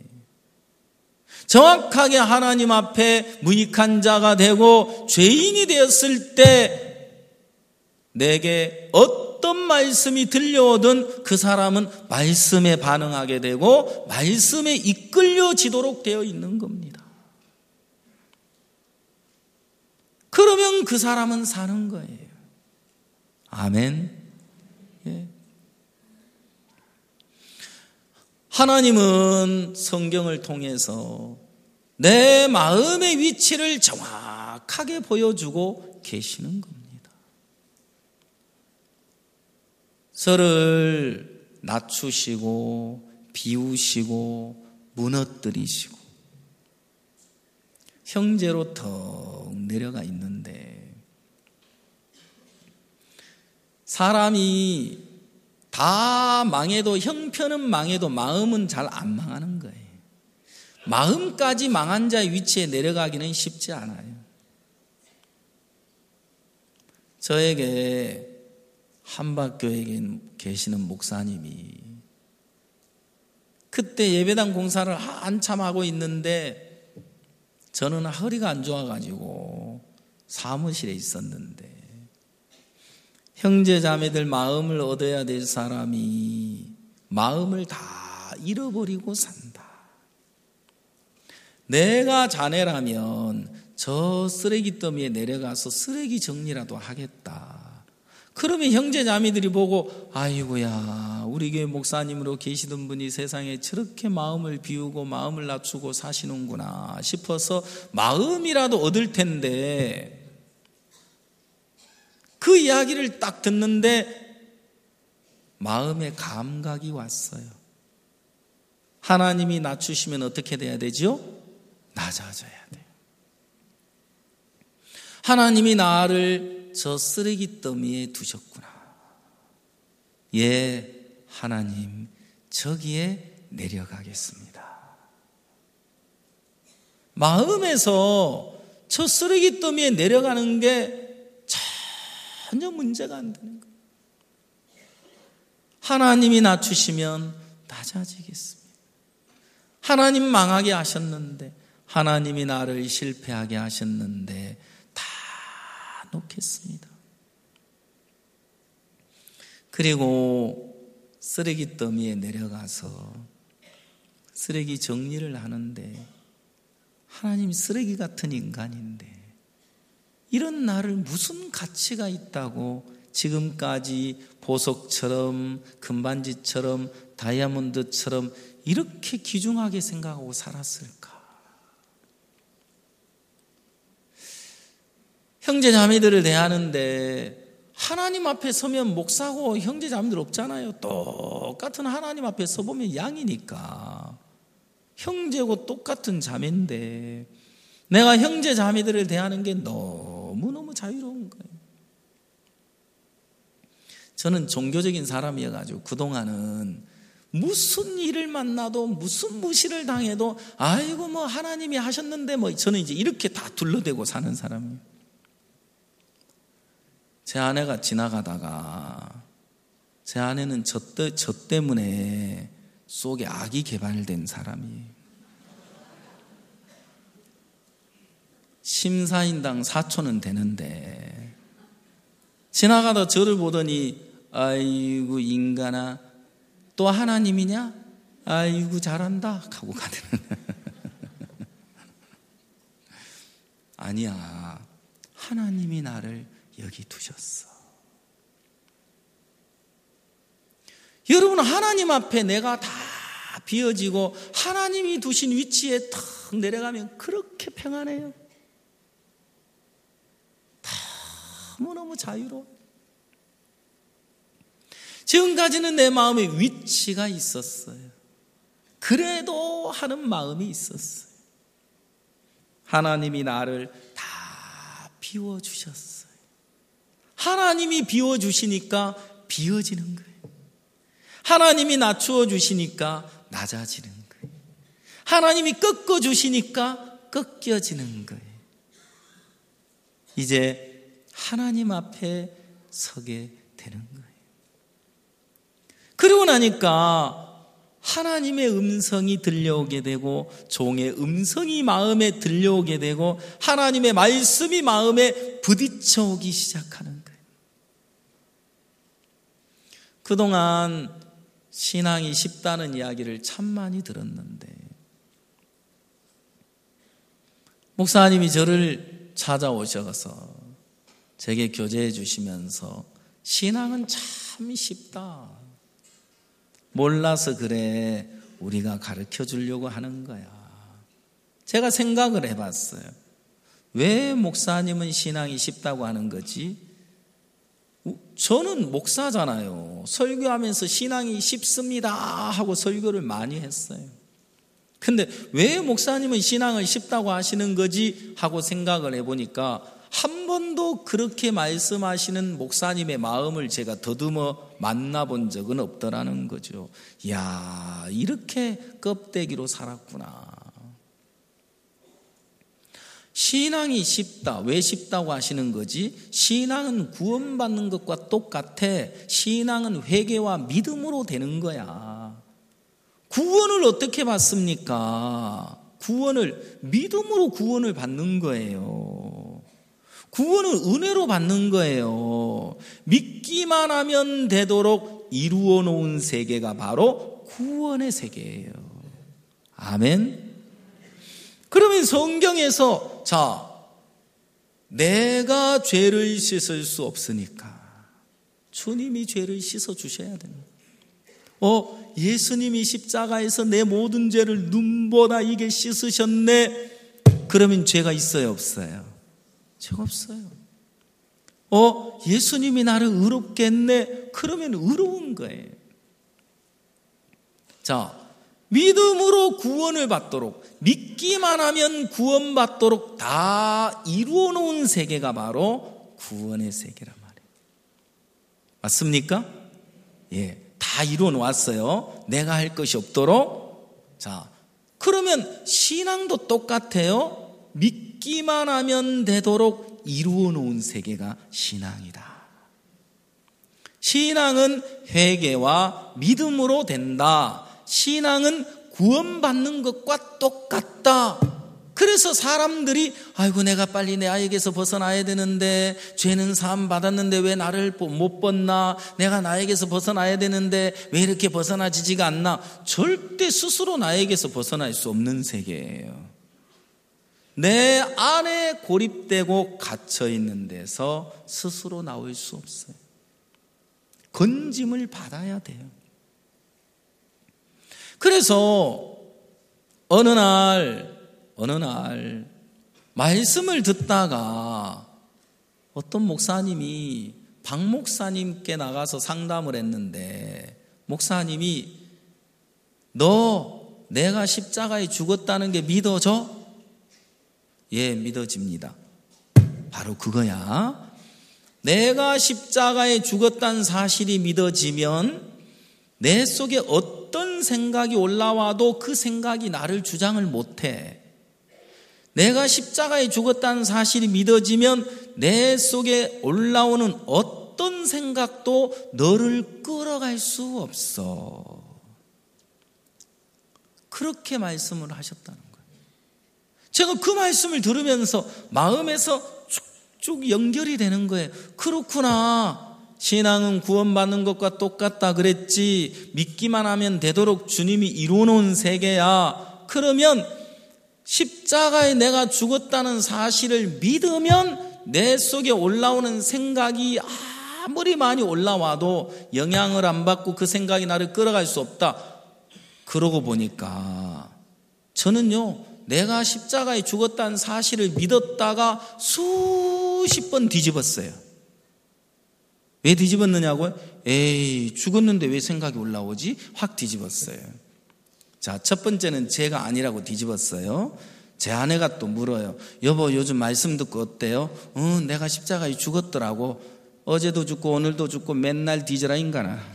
정확하게 하나님 앞에 무익한 자가 되고 죄인이 되었을 때 내게 어떤 말씀이 들려오든 그 사람은 말씀에 반응하게 되고 말씀에 이끌려지도록 되어 있는 겁니다. 그러면 그 사람은 사는 거예요. 아멘. 예. 하나님은 성경을 통해서 내 마음의 위치를 정확하게 보여주고 계시는 겁니다. 저를 낮추시고 비우시고 무너뜨리시고 형제로 턱 내려가 있는데 사람이 다 망해도 형편은 망해도 마음은 잘 안 망하는 거예요. 마음까지 망한 자의 위치에 내려가기는 쉽지 않아요. 저에게 한박교회에 계시는 목사님이 그때 예배당 공사를 한참 하고 있는데 저는 허리가 안 좋아가지고 사무실에 있었는데 형제 자매들 마음을 얻어야 될 사람이 마음을 다 잃어버리고 산다. 내가 자네라면 저 쓰레기 더미에 내려가서 쓰레기 정리라도 하겠다. 그러면 형제 자매들이 보고 아이고야 우리 교회 목사님으로 계시던 분이 세상에 저렇게 마음을 비우고 마음을 낮추고 사시는구나 싶어서 마음이라도 얻을 텐데 그 이야기를 딱 듣는데 마음의 감각이 왔어요. 하나님이 낮추시면 어떻게 돼야 되죠? 낮아져야 돼요. 하나님이 나를 저 쓰레기 더미에 두셨구나. 예, 하나님 저기에 내려가겠습니다. 마음에서 저 쓰레기 더미에 내려가는 게 전혀 문제가 안 되는 거예요. 하나님이 낮추시면 낮아지겠습니다. 하나님 망하게 하셨는데, 하나님이 나를 실패하게 하셨는데 다 놓겠습니다. 그리고 쓰레기 더미에 내려가서 쓰레기 정리를 하는데 하나님 쓰레기 같은 인간인데 이런 나를 무슨 가치가 있다고 지금까지 보석처럼 금반지처럼 다이아몬드처럼 이렇게 귀중하게 생각하고 살았을까? 형제 자매들을 대하는데 하나님 앞에 서면 목사고 형제 자매들 없잖아요. 똑같은 하나님 앞에 서보면 양이니까 형제고 똑같은 자매인데 내가 형제 자매들을 대하는 게 너무너무 자유로운 거예요. 저는 종교적인 사람이어가지고 그동안은 무슨 일을 만나도 무슨 무시를 당해도 아이고 뭐 하나님이 하셨는데 뭐 저는 이제 이렇게 다 둘러대고 사는 사람이에요. 제 아내가 지나가다가 제 아내는 저 때문에 속에 악이 개발된 사람이에요. 심사인당 4초는 되는데 지나가다 저를 보더니 아이고 인간아 또 하나님이냐? 아이고 잘한다 하고 가는. 아니야, 하나님이 나를 여기 두셨어. 여러분, 하나님 앞에 내가 다 비어지고 하나님이 두신 위치에 탁 내려가면 그렇게 평안해요. 너무너무 자유로워. 지금까지는 내 마음에 위치가 있었어요. 그래도 하는 마음이 있었어요. 하나님이 나를 다 비워주셨어요. 하나님이 비워주시니까 비워지는 거예요. 하나님이 낮추어 주시니까 낮아지는 거예요. 하나님이 꺾어 주시니까 꺾여지는 거예요. 이제 하나님 앞에 서게 되는 거예요. 그러고 나니까 하나님의 음성이 들려오게 되고 종의 음성이 마음에 들려오게 되고 하나님의 말씀이 마음에 부딪혀 오기 시작하는 거예요. 그동안 신앙이 쉽다는 이야기를 참 많이 들었는데 목사님이 저를 찾아오셔서 제게 교제해 주시면서 신앙은 참 쉽다. 몰라서 그래 우리가 가르쳐 주려고 하는 거야. 제가 생각을 해봤어요. 왜 목사님은 신앙이 쉽다고 하는 거지? 저는 목사잖아요. 설교하면서 신앙이 쉽습니다 하고 설교를 많이 했어요. 근데 왜 목사님은 신앙을 쉽다고 하시는 거지 하고 생각을 해보니까 한 번도 그렇게 말씀하시는 목사님의 마음을 제가 더듬어 만나본 적은 없더라는 거죠. 이야, 이렇게 껍데기로 살았구나. 신앙이 쉽다. 왜 쉽다고 하시는 거지? 신앙은 구원받는 것과 똑같아. 신앙은 회개와 믿음으로 되는 거야. 구원을 어떻게 받습니까? 구원을 믿음으로 구원을 받는 거예요. 구원은 은혜로 받는 거예요. 믿기만 하면 되도록 이루어 놓은 세계가 바로 구원의 세계예요. 아멘. 그러면 성경에서 내가 죄를 씻을 수 없으니까 주님이 죄를 씻어 주셔야 됩니다. 예수님이 십자가에서 내 모든 죄를 눈보다 이게 씻으셨네. 그러면 죄가 있어요, 없어요? 죄가 없어요. 예수님이 나를 의롭게 했네. 그러면 의로운 거예요. 믿음으로 구원을 받도록, 믿기만 하면 구원받도록 다 이루어 놓은 세계가 바로 구원의 세계란 말이에요. 맞습니까? 예, 다 이루어 놓았어요. 내가 할 것이 없도록. 그러면 신앙도 똑같아요. 믿기만 하면 되도록 이루어 놓은 세계가 신앙이다. 신앙은 회개와 믿음으로 된다. 신앙은 구원받는 것과 똑같다. 그래서 사람들이 아이고 내가 빨리 내 아이에게서 벗어나야 되는데 죄는 사함 받았는데 왜 나를 못 벗나? 내가 나에게서 벗어나야 되는데 왜 이렇게 벗어나지지가 않나? 절대 스스로 나에게서 벗어날 수 없는 세계예요. 내 안에 고립되고 갇혀있는 데서 스스로 나올 수 없어요. 건짐을 받아야 돼요. 그래서 어느 날 말씀을 듣다가 어떤 목사님이 박 목사님께 나가서 상담을 했는데 목사님이 너 내가 십자가에 죽었다는 게 믿어져? 예, 믿어집니다. 바로 그거야. 내가 십자가에 죽었다는 사실이 믿어지면 내 속에 어떤 어떤 생각이 올라와도 그 생각이 나를 주장을 못해. 내가 십자가에 죽었다는 사실이 믿어지면 내 속에 올라오는 어떤 생각도 너를 끌어갈 수 없어. 그렇게 말씀을 하셨다는 거예요. 제가 그 말씀을 들으면서 마음에서 쭉쭉 연결이 되는 거예요. 그렇구나. 신앙은 구원받는 것과 똑같다 그랬지. 믿기만 하면 되도록 주님이 이루어놓은 세계야. 그러면 십자가에 내가 죽었다는 사실을 믿으면 내 속에 올라오는 생각이 아무리 많이 올라와도 영향을 안 받고 그 생각이 나를 끌어갈 수 없다. 그러고 보니까 저는요, 내가 십자가에 죽었다는 사실을 믿었다가 수십 번 뒤집었어요. 왜 뒤집었느냐고요? 에이, 죽었는데 왜 생각이 올라오지? 확 뒤집었어요. 자, 첫 번째는 제가 아니라고 뒤집었어요. 제 아내가 또 물어요. 여보, 요즘 말씀 듣고 어때요? 내가 십자가에 죽었더라고. 어제도 죽고 오늘도 죽고 맨날 뒤져라 인간아.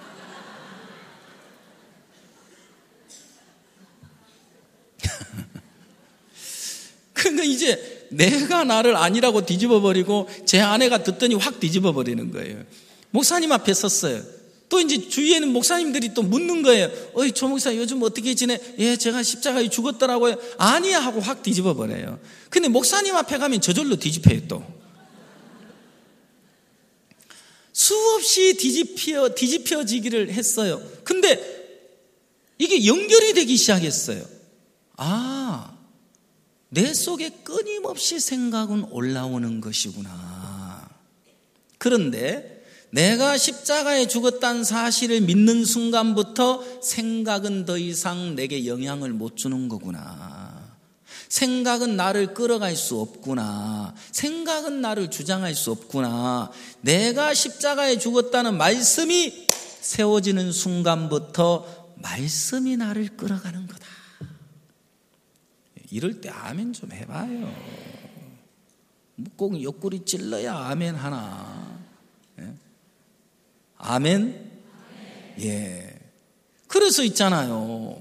그러니까 이제 내가 나를 아니라고 뒤집어버리고 제 아내가 듣더니 확 뒤집어버리는 거예요. 목사님 앞에 섰어요. 또 이제 주위에는 목사님들이 또 묻는 거예요. 어이, 조 목사 요즘 어떻게 지내? 예, 제가 십자가에 죽었더라고요. 아니야 하고 확 뒤집어버려요. 근데 목사님 앞에 가면 저절로 뒤집혀요 또. 수없이 뒤집혀지기를 했어요. 근데 이게 연결이 되기 시작했어요. 내 속에 끊임없이 생각은 올라오는 것이구나. 그런데 내가 십자가에 죽었다는 사실을 믿는 순간부터 생각은 더 이상 내게 영향을 못 주는 거구나. 생각은 나를 끌어갈 수 없구나. 생각은 나를 주장할 수 없구나. 내가 십자가에 죽었다는 말씀이 세워지는 순간부터 말씀이 나를 끌어가는 거다. 이럴 때 아멘 좀 해봐요. 꼭 옆구리 찔러야 아멘 하나. 예? 아멘? 예. 그래서 있잖아요.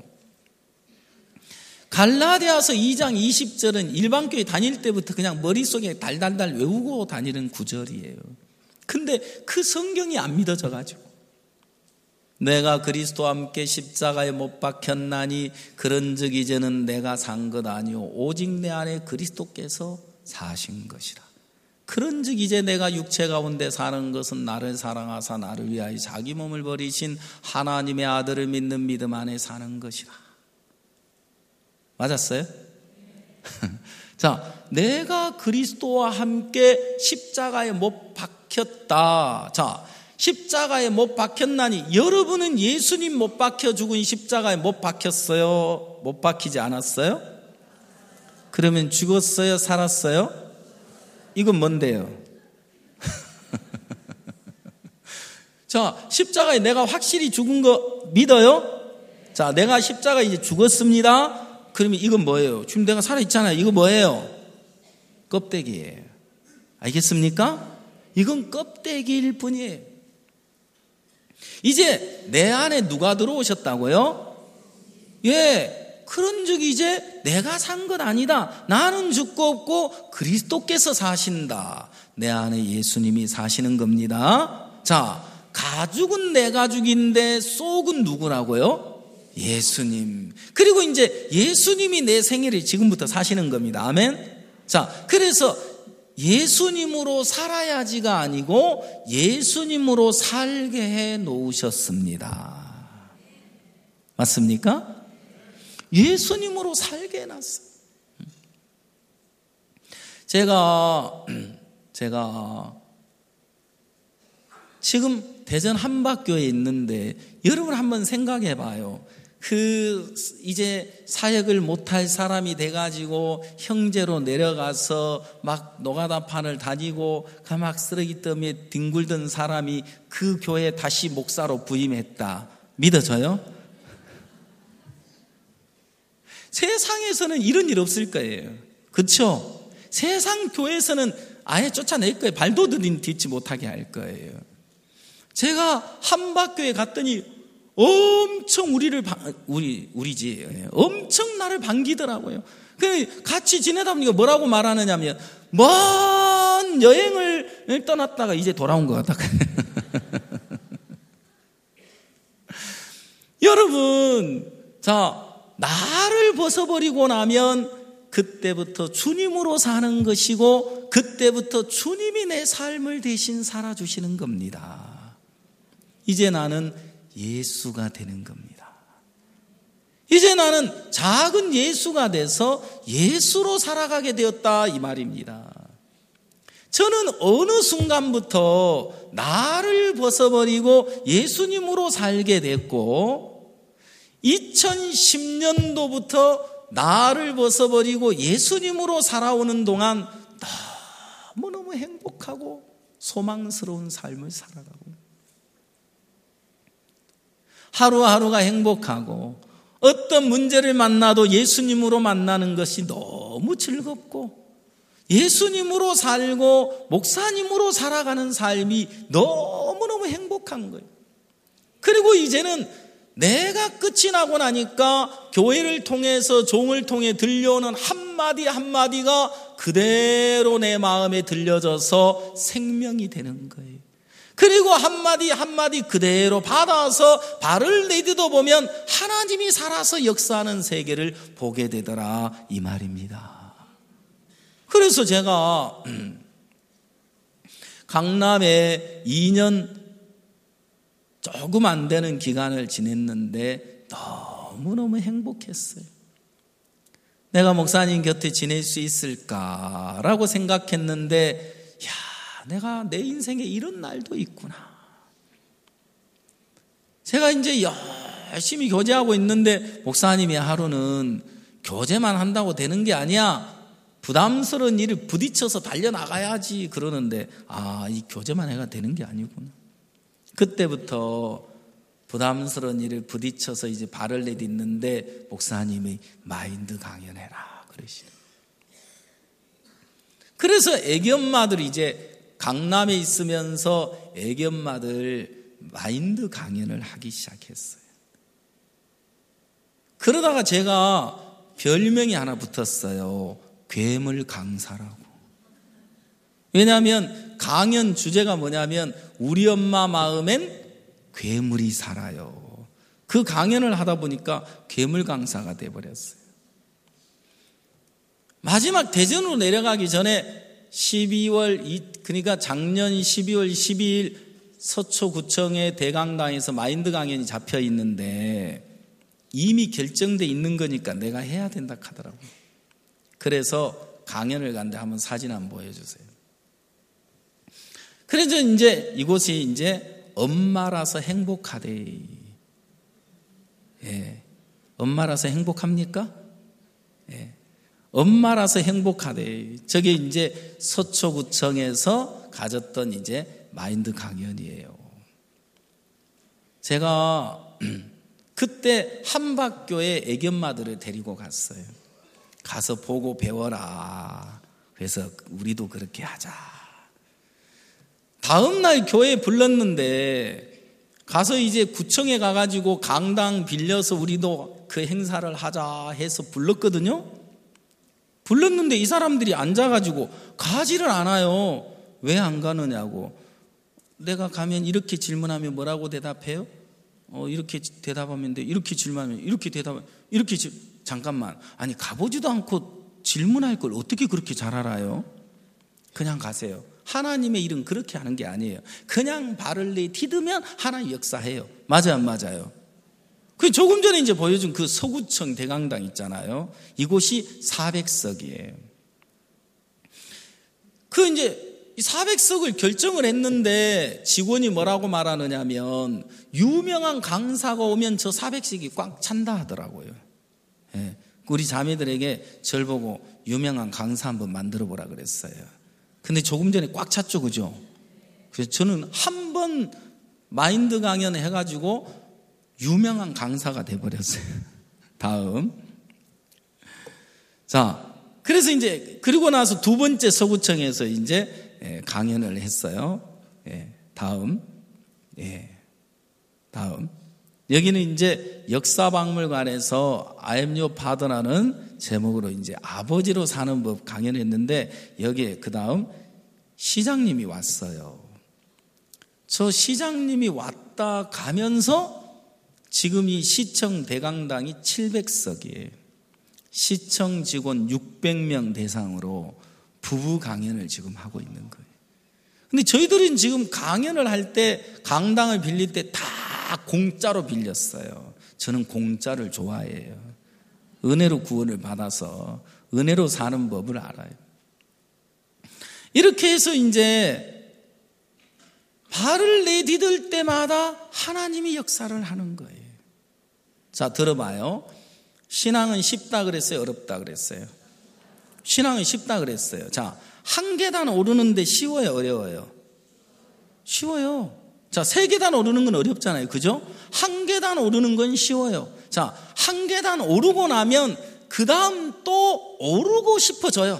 갈라디아서 2장 20절은 일반 교회 다닐 때부터 그냥 머릿속에 달달달 외우고 다니는 구절이에요. 근데 그 성경이 안 믿어져가지고 내가 그리스도와 함께 십자가에 못 박혔나니 그런즉 이제는 내가 산 것 아니오 오직 내 안에 그리스도께서 사신 것이라. 그런즉 이제 내가 육체 가운데 사는 것은 나를 사랑하사 나를 위하여 자기 몸을 버리신 하나님의 아들을 믿는 믿음 안에 사는 것이라. 맞았어요? 자, 내가 그리스도와 함께 십자가에 못 박혔다. 자, 십자가에 못 박혔나니 여러분은 예수님 못 박혀 죽은 십자가에 못 박혔어요? 못 박히지 않았어요? 그러면 죽었어요? 살았어요? 이건 뭔데요? 자, 십자가에 내가 확실히 죽은 거 믿어요? 자, 내가 십자가에 이제 죽었습니다. 그러면 이건 뭐예요? 지금 내가 살아있잖아요. 이거 뭐예요? 껍데기예요. 알겠습니까? 이건 껍데기일 뿐이에요. 이제 내 안에 누가 들어오셨다고요? 예, 그런즉 이제 내가 산 것 아니다. 나는 죽고 없고 그리스도께서 사신다. 내 안에 예수님이 사시는 겁니다. 자, 가죽은 내 가죽인데 속은 누구라고요? 예수님. 그리고 이제 예수님이 내 생애를 지금부터 사시는 겁니다. 아멘. 자, 그래서 예수님으로 살아야지가 아니고 예수님으로 살게 해 놓으셨습니다. 맞습니까? 예수님으로 살게 해놨어요. 제가 지금 대전 한박교에 있는데 여러분 한번 생각해 봐요. 이제 사역을 못할 사람이 돼가지고 형제로 내려가서 막 노가다판을 다니고 막 쓰레기 더미에 뒹굴던 사람이 그 교회에 다시 목사로 부임했다. 믿어져요? 세상에서는 이런 일 없을 거예요. 그렇죠? 세상 교회에서는 아예 쫓아낼 거예요. 발도 딛지 못하게 할 거예요. 제가 한박교에 갔더니 엄청 엄청 나를 반기더라고요. 같이 지내다 보니까 뭐라고 말하느냐면, 먼 여행을 떠났다가 이제 돌아온 것 같다. 여러분, 나를 벗어버리고 나면 그때부터 주님으로 사는 것이고, 그때부터 주님이 내 삶을 대신 살아주시는 겁니다. 이제 나는 예수가 되는 겁니다. 이제 나는 작은 예수가 돼서 예수로 살아가게 되었다, 이 말입니다. 저는 어느 순간부터 나를 벗어버리고 예수님으로 살게 됐고, 2010년도부터 나를 벗어버리고 예수님으로 살아오는 동안 너무너무 행복하고 소망스러운 삶을 살아가고, 하루하루가 행복하고, 어떤 문제를 만나도 예수님으로 만나는 것이 너무 즐겁고, 예수님으로 살고 목사님으로 살아가는 삶이 너무너무 행복한 거예요. 그리고 이제는 내가 끝이 나고 나니까 교회를 통해서, 종을 통해 들려오는 한마디 한마디가 그대로 내 마음에 들려져서 생명이 되는 거예요. 그리고 한마디 한마디 그대로 받아서 발을 내디뎌 보면 하나님이 살아서 역사하는 세계를 보게 되더라, 이 말입니다. 그래서 제가 강남에 2년 조금 안 되는 기간을 지냈는데 너무너무 행복했어요. 내가 목사님 곁에 지낼 수 있을까라고 생각했는데, 내가 내 인생에 이런 날도 있구나. 제가 이제 열심히 교제하고 있는데, 목사님이 하루는 교제만 한다고 되는 게 아니야, 부담스러운 일을 부딪혀서 달려나가야지 그러는데, 이 교제만 해가 되는 게 아니구나. 그때부터 부담스러운 일을 부딪혀서 이제 발을 내딛는데, 목사님이 마인드 강연해라 그러시네. 그래서 애기 엄마들이 이제 강남에 있으면서 애기 엄마들 마인드 강연을 하기 시작했어요. 그러다가 제가 별명이 하나 붙었어요. 괴물 강사라고. 왜냐하면 강연 주제가 뭐냐면, 우리 엄마 마음엔 괴물이 살아요. 그 강연을 하다 보니까 괴물 강사가 돼버렸어요. 마지막 대전으로 내려가기 전에 그러니까 작년 12월 12일 서초구청의 대강당에서 마인드 강연이 잡혀 있는데, 이미 결정돼 있는 거니까 내가 해야 된다 하더라고요. 그래서 강연을 갔는데 한번 사진 한번 보여주세요. 그래서 이제 이곳이 이제 엄마라서 행복하대. 엄마라서 행복합니까? 엄마라서 행복하대. 저게 이제 서초구청에서 가졌던 이제 마인드 강연이에요. 제가 그때 한박교회 애기 엄마들을 데리고 갔어요. 가서 보고 배워라. 그래서 우리도 그렇게 하자. 다음 날 교회에 불렀는데, 가서 이제 구청에 가가지고 강당 빌려서 우리도 그 행사를 하자 해서 불렀거든요. 불렀는데 이 사람들이 앉아가지고 가지를 않아요. 왜 안 가느냐고. 내가 가면 이렇게 질문하면 뭐라고 대답해요? 이렇게 대답하면 돼. 이렇게 질문하면 이렇게 대답하면 잠깐만. 아니, 가보지도 않고 질문할 걸 어떻게 그렇게 잘 알아요? 그냥 가세요. 하나님의 일은 그렇게 하는 게 아니에요. 그냥 발을 내디디면 하나님 역사해요. 맞아요, 안 맞아요? 그 조금 전에 이제 보여준 그 서구청 대강당 있잖아요. 이곳이 400석이에요. 그 이제 400석을 결정을 했는데, 직원이 뭐라고 말하느냐면, 유명한 강사가 오면 저 400석이 꽉 찬다 하더라고요. 우리 자매들에게 절 보고 유명한 강사 한번 만들어 보라 그랬어요. 근데 조금 전에 꽉 찼죠, 그죠? 그래서 저는 한 번 마인드 강연 해가지고 유명한 강사가 돼버렸어요. 다음. 자, 그래서 이제 그리고 나서 두 번째 서구청에서 이제 강연을 했어요. 다음. 다음. 여기는 이제 역사박물관에서 I am your father라는 제목으로 이제 아버지로 사는 법 강연을 했는데 여기에 그 다음 시장님이 왔어요. 저 시장님이 왔다 가면서 지금 이 시청 대강당이 700석이에요. 시청 직원 600명 대상으로 부부 강연을 지금 하고 있는 거예요. 근데 저희들은 지금 강연을 할 때 강당을 빌릴 때 다 공짜로 빌렸어요. 저는 공짜를 좋아해요. 은혜로 구원을 받아서 은혜로 사는 법을 알아요. 이렇게 해서 이제 발을 내디딜 때마다 하나님이 역사를 하는 거예요. 자, 들어봐요. 신앙은 쉽다 그랬어요? 어렵다 그랬어요? 신앙은 쉽다 그랬어요. 자, 한 계단 오르는데 쉬워요? 어려워요? 쉬워요. 자, 3계단 오르는 건 어렵잖아요. 그죠? 한 계단 오르는 건 쉬워요. 자, 한 계단 오르고 나면 그 다음 또 오르고 싶어져요.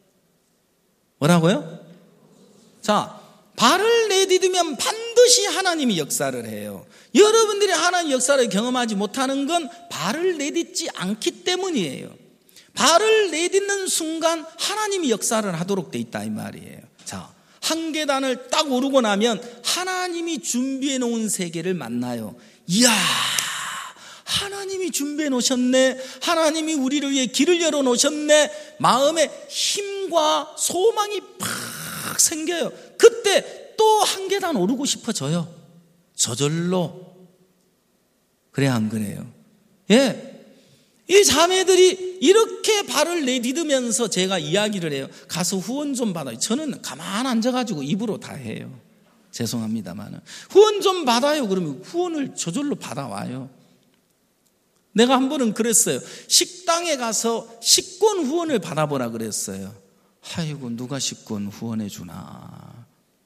뭐라고요? 자, 발을 내디디면 반드시 하나님이 역사를 해요. 여러분들이 하나님 역사를 경험하지 못하는 건 발을 내딛지 않기 때문이에요. 발을 내딛는 순간 하나님이 역사를 하도록 돼 있다 이 말이에요. 자, 한 계단을 딱 오르고 나면 하나님이 준비해 놓은 세계를 만나요. 이야, 하나님이 준비해 놓으셨네. 하나님이 우리를 위해 길을 열어 놓으셨네. 마음에 힘과 소망이 팍 생겨요. 그때 또 한 계단 오르고 싶어져요. 저절로. 그래 안 그래요? 예. 이 자매들이 이렇게 발을 내디디면서 제가 이야기를 해요. 가서 후원 좀 받아요. 저는 가만 앉아가지고 입으로 다 해요. 죄송합니다만 후원 좀 받아요. 그러면 후원을 저절로 받아와요. 내가 한 번은 그랬어요. 식당에 가서 식권 후원을 받아보라 그랬어요. 아이고, 누가 식권 후원해 주나.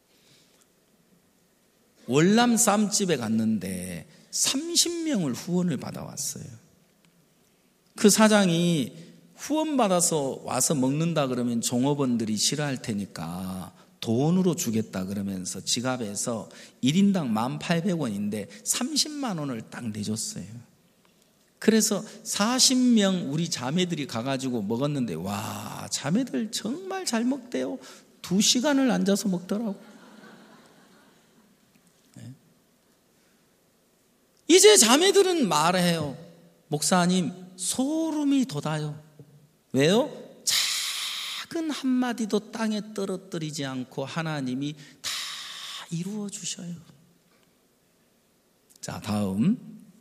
월남 쌈집에 갔는데 30명을 후원을 받아왔어요. 그 사장이 후원받아서 와서 먹는다 그러면 종업원들이 싫어할 테니까 돈으로 주겠다 그러면서 지갑에서 1인당 1,800원인데 30만 원을 딱 내줬어요. 그래서 40명 우리 자매들이 가가지고 먹었는데 와, 자매들 정말 잘 먹대요. 2시간을 앉아서 먹더라고. 네. 이제 자매들은 말해요. 목사님, 소름이 돋아요. 왜요? 작은 한마디도 땅에 떨어뜨리지 않고 하나님이 다 이루어 주셔요. 자, 다음.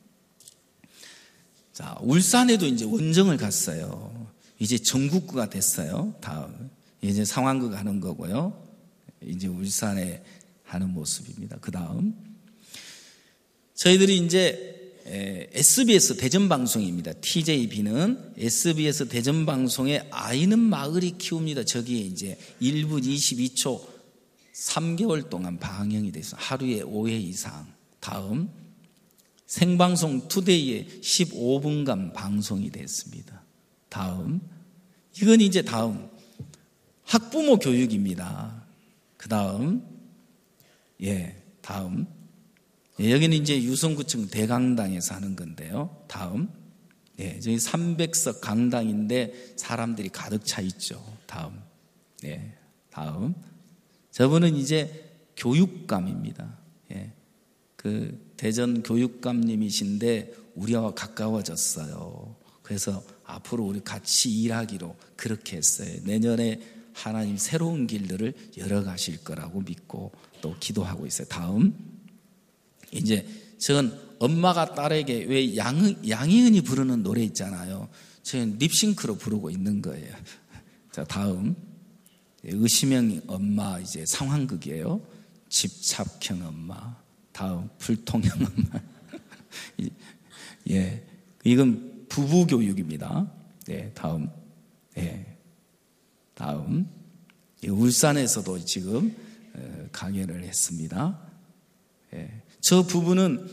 자, 울산에도 이제 원정을 갔어요. 이제 전국구가 됐어요. 다음. 이제 상황극 하는 거고요. 이제 울산에 하는 모습입니다. 그 다음. 저희들이 이제 SBS 대전방송입니다. TJB는 SBS 대전방송에 아이는 마을이 키웁니다. 저기에 이제 1분 22초 3개월 동안 방영이 돼서 하루에 5회 이상. 다음. 생방송 투데이에 15분간 방송이 됐습니다. 다음. 이건 이제 다음. 학부모 교육입니다. 그 다음. 다음. 여기는 이제 유성구청 대강당에서 하는 건데요. 다음. 저희 300석 강당인데 사람들이 가득 차 있죠. 다음. 다음. 저분은 이제 교육감입니다. 그 대전 교육감님이신데 우리와 가까워졌어요. 그래서 앞으로 우리 같이 일하기로 그렇게 했어요. 내년에 하나님 새로운 길들을 열어가실 거라고 믿고 또 기도하고 있어요. 다음. 이제 전 엄마가 딸에게 왜 양희은이 부르는 노래 있잖아요. 저는 립싱크로 부르고 있는 거예요. 자, 다음. 의심형 엄마 이제 상황극이에요. 집착형 엄마. 다음. 불통형 엄마. 이건 부부 교육입니다. 다음. 다음. 울산에서도 지금 강연을 했습니다. 저 부부는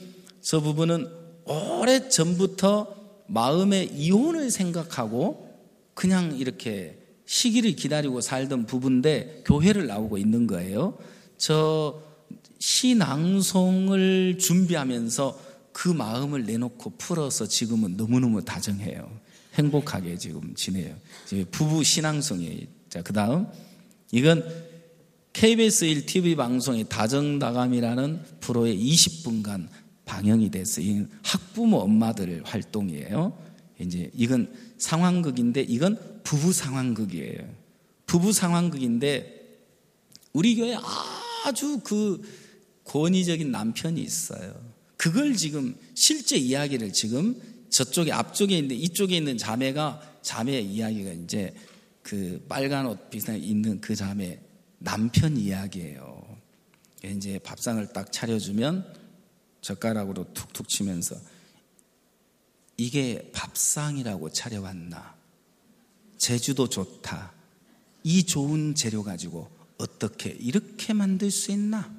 오래 전부터 마음의 이혼을 생각하고 그냥 이렇게 시기를 기다리고 살던 부부인데 교회를 나오고 있는 거예요. 저 시낭송을 준비하면서 그 마음을 내놓고 풀어서 지금은 너무너무 다정해요. 행복하게 지금 지내요. 부부 신앙송이에요. 자, 그 다음 이건 KBS 1 TV 방송의 다정다감이라는 프로에 20분간 방영이 됐어요. 이건 학부모 엄마들 활동이에요. 이제 이건 상황극인데 이건 부부 상황극이에요. 부부 상황극인데 우리 교회에 아주 그 권위적인 남편이 있어요. 그걸 지금 실제 이야기를 지금 저쪽에 앞쪽에 있는데 이쪽에 있는 자매의 이야기가 이제 그 빨간 옷 비슷하게 입는 그 자매 남편 이야기예요. 이제 밥상을 딱 차려주면 젓가락으로 툭툭 치면서 이게 밥상이라고 차려왔나? 제주도 좋다. 이 좋은 재료 가지고 어떻게 이렇게 만들 수 있나?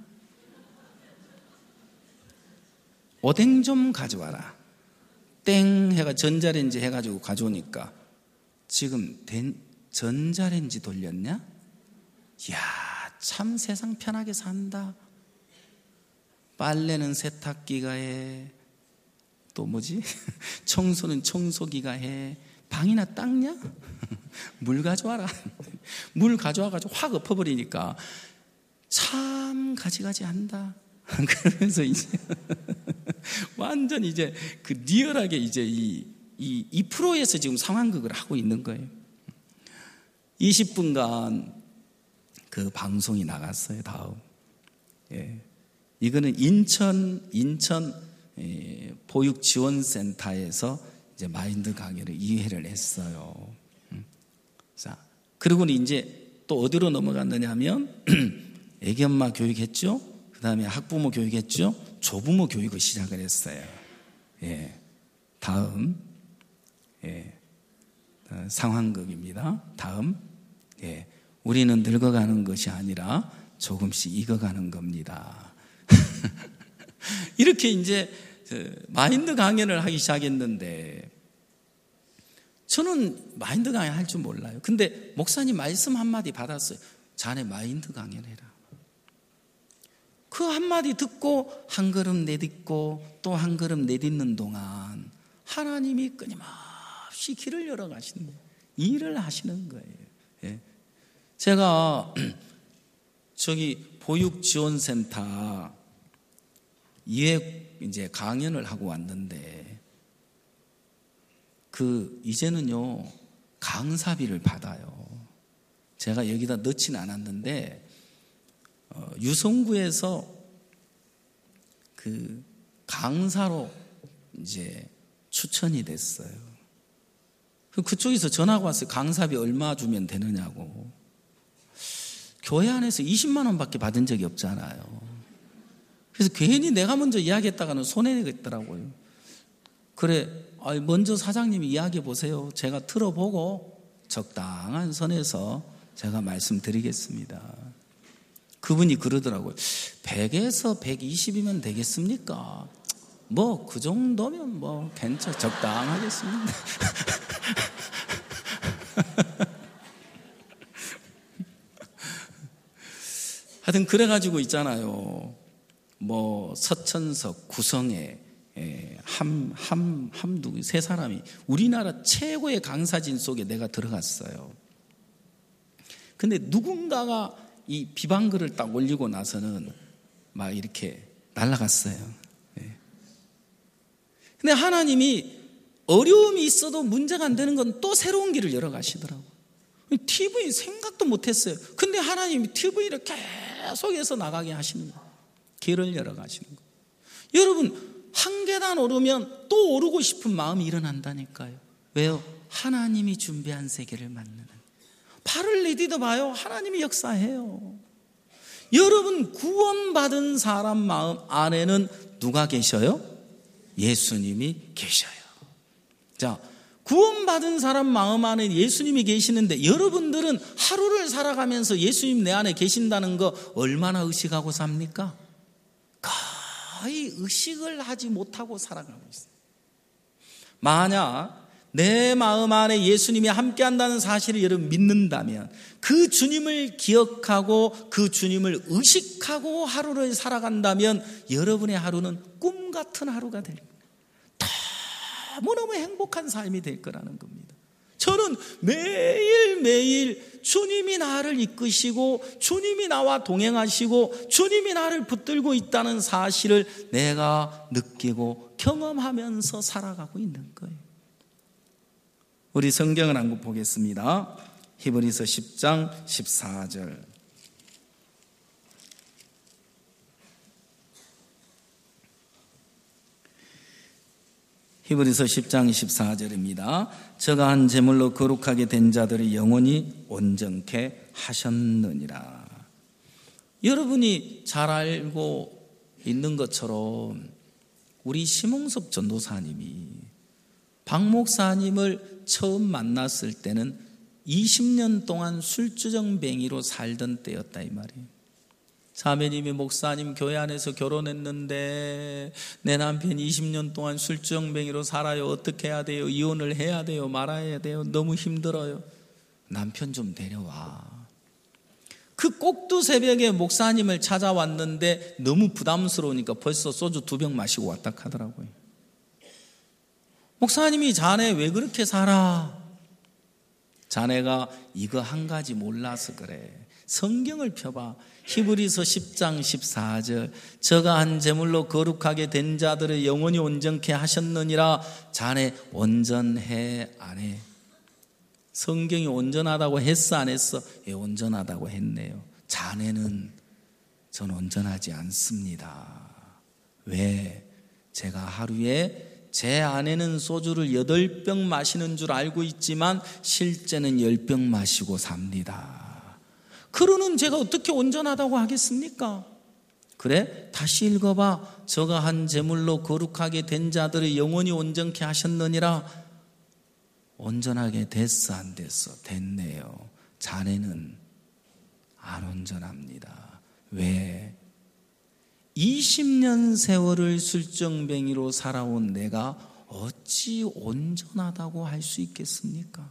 오뎅 좀 가져와라. 땡 해가 전자레인지 해가지고 가져오니까 지금 전자레인지 돌렸냐? 이야, 참 세상 편하게 산다. 빨래는 세탁기가 해. 또 뭐지? 청소는 청소기가 해. 방이나 닦냐? 물 가져와라. 물 가져와가지고 확 엎어버리니까 참 가지가지 한다. 그러면서 이제 완전 이제 그 리얼하게 이제 이 프로에서 지금 상황극을 하고 있는 거예요. 20분간 그 방송이 나갔어요. 다음. 예. 이거는 인천 보육지원센터에서 이제 마인드 강의를 2회를 했어요. 자, 그리고는 이제 또 어디로 넘어갔느냐 하면 애기 엄마 교육했죠. 그 다음에 학부모 교육했죠. 조부모 교육을 시작을 했어요. 예. 다음. 예. 상황극입니다. 다음. 예. 우리는 늙어가는 것이 아니라 조금씩 익어가는 겁니다. 이렇게 이제 마인드 강연을 하기 시작했는데 저는 마인드 강연 할 줄 몰라요. 근데 목사님 말씀 한마디 받았어요. 자네 마인드 강연해라. 그 한마디 듣고 한 걸음 내딛고 또 한 걸음 내딛는 동안 하나님이 끊임없이 길을 열어가시는 거예요. 일을 하시는 거예요. 예. 제가 저기 보육지원센터 2회 이제 강연을 하고 왔는데 이제는요 강사비를 받아요. 제가 여기다 넣지는 않았는데 유성구에서 그 강사로 이제 추천이 됐어요. 그쪽에서 전화가 왔어요. 강사비 얼마 주면 되느냐고. 교회 안에서 20만 원밖에 받은 적이 없잖아요. 그래서 괜히 내가 먼저 이야기했다가는 손해내겠더라고요. 그래, 먼저 사장님이 이야기해 보세요. 제가 들어보고 적당한 선에서 제가 말씀드리겠습니다. 그분이 그러더라고요. 100에서 120이면 되겠습니까? 뭐 그 정도면 뭐 적당하겠습니다. 하여튼 그래가지고 있잖아요. 뭐 서천석, 구성애, 함두 세 사람이 우리나라 최고의 강사진 속에 내가 들어갔어요. 근데 누군가가 이 비방글을 딱 올리고 나서는 막 이렇게 날아갔어요. 근데 하나님이 어려움이 있어도 문제가 안 되는 건 또 새로운 길을 열어가시더라고요. TV 생각도 못했어요. 근데 하나님이 TV를 계속해서 나가게 하시는 거예요. 길을 열어가시는 거예요. 여러분 한 계단 오르면 또 오르고 싶은 마음이 일어난다니까요. 왜요? 하나님이 준비한 세계를 만나는. 발을 내디뎌 봐요. 하나님이 역사해요. 여러분 구원받은 사람 마음 안에는 누가 계셔요? 예수님이 계셔요. 자, 구원받은 사람 마음 안에 예수님이 계시는데 여러분들은 하루를 살아가면서 예수님 내 안에 계신다는 거 얼마나 의식하고 삽니까? 거의 의식을 하지 못하고 살아가고 있어요. 만약 내 마음 안에 예수님이 함께 한다는 사실을 여러분 믿는다면, 그 주님을 기억하고 그 주님을 의식하고 하루를 살아간다면 여러분의 하루는 꿈 같은 하루가 될 겁니다. 너무너무 행복한 삶이 될 거라는 겁니다. 저는 매일매일 주님이 나를 이끄시고 주님이 나와 동행하시고 주님이 나를 붙들고 있다는 사실을 내가 느끼고 경험하면서 살아가고 있는 거예요. 우리 성경을 한번 보겠습니다. 히브리서 10장 14절. 히브리서 10장 14절입니다. 저가 한 제물로 거룩하게 된 자들을 영원히 온전케 하셨느니라. 여러분이 잘 알고 있는 것처럼 우리 심홍섭 전도사님이 박 목사님을 처음 만났을 때는 20년 동안 술주정뱅이로 살던 때였다 이 말이에요. 자매님이 목사님 교회 안에서 결혼했는데 내 남편 20년 동안 술주정뱅이로 살아요. 어떻게 해야 돼요? 이혼을 해야 돼요? 말아야 돼요? 너무 힘들어요. 남편 좀 데려와. 그 꼭두 새벽에 목사님을 찾아왔는데 너무 부담스러우니까 벌써 소주 2병 마시고 왔다 하더라고요. 목사님이 자네 왜 그렇게 살아? 자네가 이거 한 가지 몰라서 그래. 성경을 펴봐. 히브리서 10장 14절. 저가 한 제물로 거룩하게 된 자들을 영원히 온전케 하셨느니라. 자네 온전해 안 해? 성경이 온전하다고 했어 안 했어? 예, 온전하다고 했네요. 자네는 전 온전하지 않습니다. 왜? 제가 하루에 제 아내는 소주를 8병 마시는 줄 알고 있지만 실제는 10병 마시고 삽니다. 그러는 제가 어떻게 온전하다고 하겠습니까? 그래? 다시 읽어봐. 저가 한 제물로 거룩하게 된 자들을 영원히 온전케 하셨느니라. 온전하게 됐어 안 됐어? 됐네요. 자네는 안 온전합니다. 왜? 20년 세월을 술정뱅이로 살아온 내가 어찌 온전하다고 할 수 있겠습니까?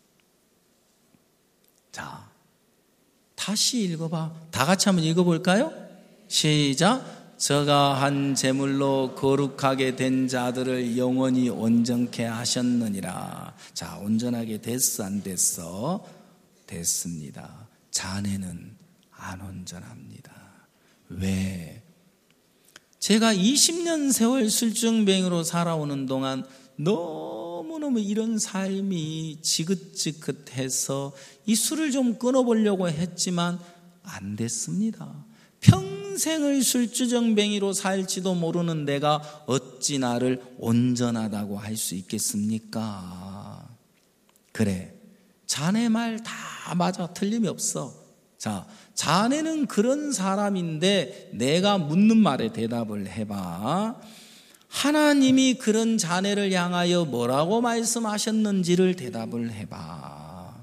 자, 다시 읽어봐. 다 같이 한번 읽어볼까요? 시작. 저가 한 제물로 거룩하게 된 자들을 영원히 온전케 하셨느니라. 자, 온전하게 됐어 안 됐어? 됐습니다. 자네는 안 온전합니다. 왜? 제가 20년 세월 술주정뱅이로 살아오는 동안 너무너무 이런 삶이 지긋지긋해서 이 술을 좀 끊어보려고 했지만 안 됐습니다. 평생을 술주정뱅이로 살지도 모르는 내가 어찌 나를 온전하다고 할 수 있겠습니까? 그래, 자네 말 다 맞아. 틀림이 없어. 자, 자네는 그런 사람인데 내가 묻는 말에 대답을 해봐. 하나님이 그런 자네를 향하여 뭐라고 말씀하셨는지를 대답을 해봐.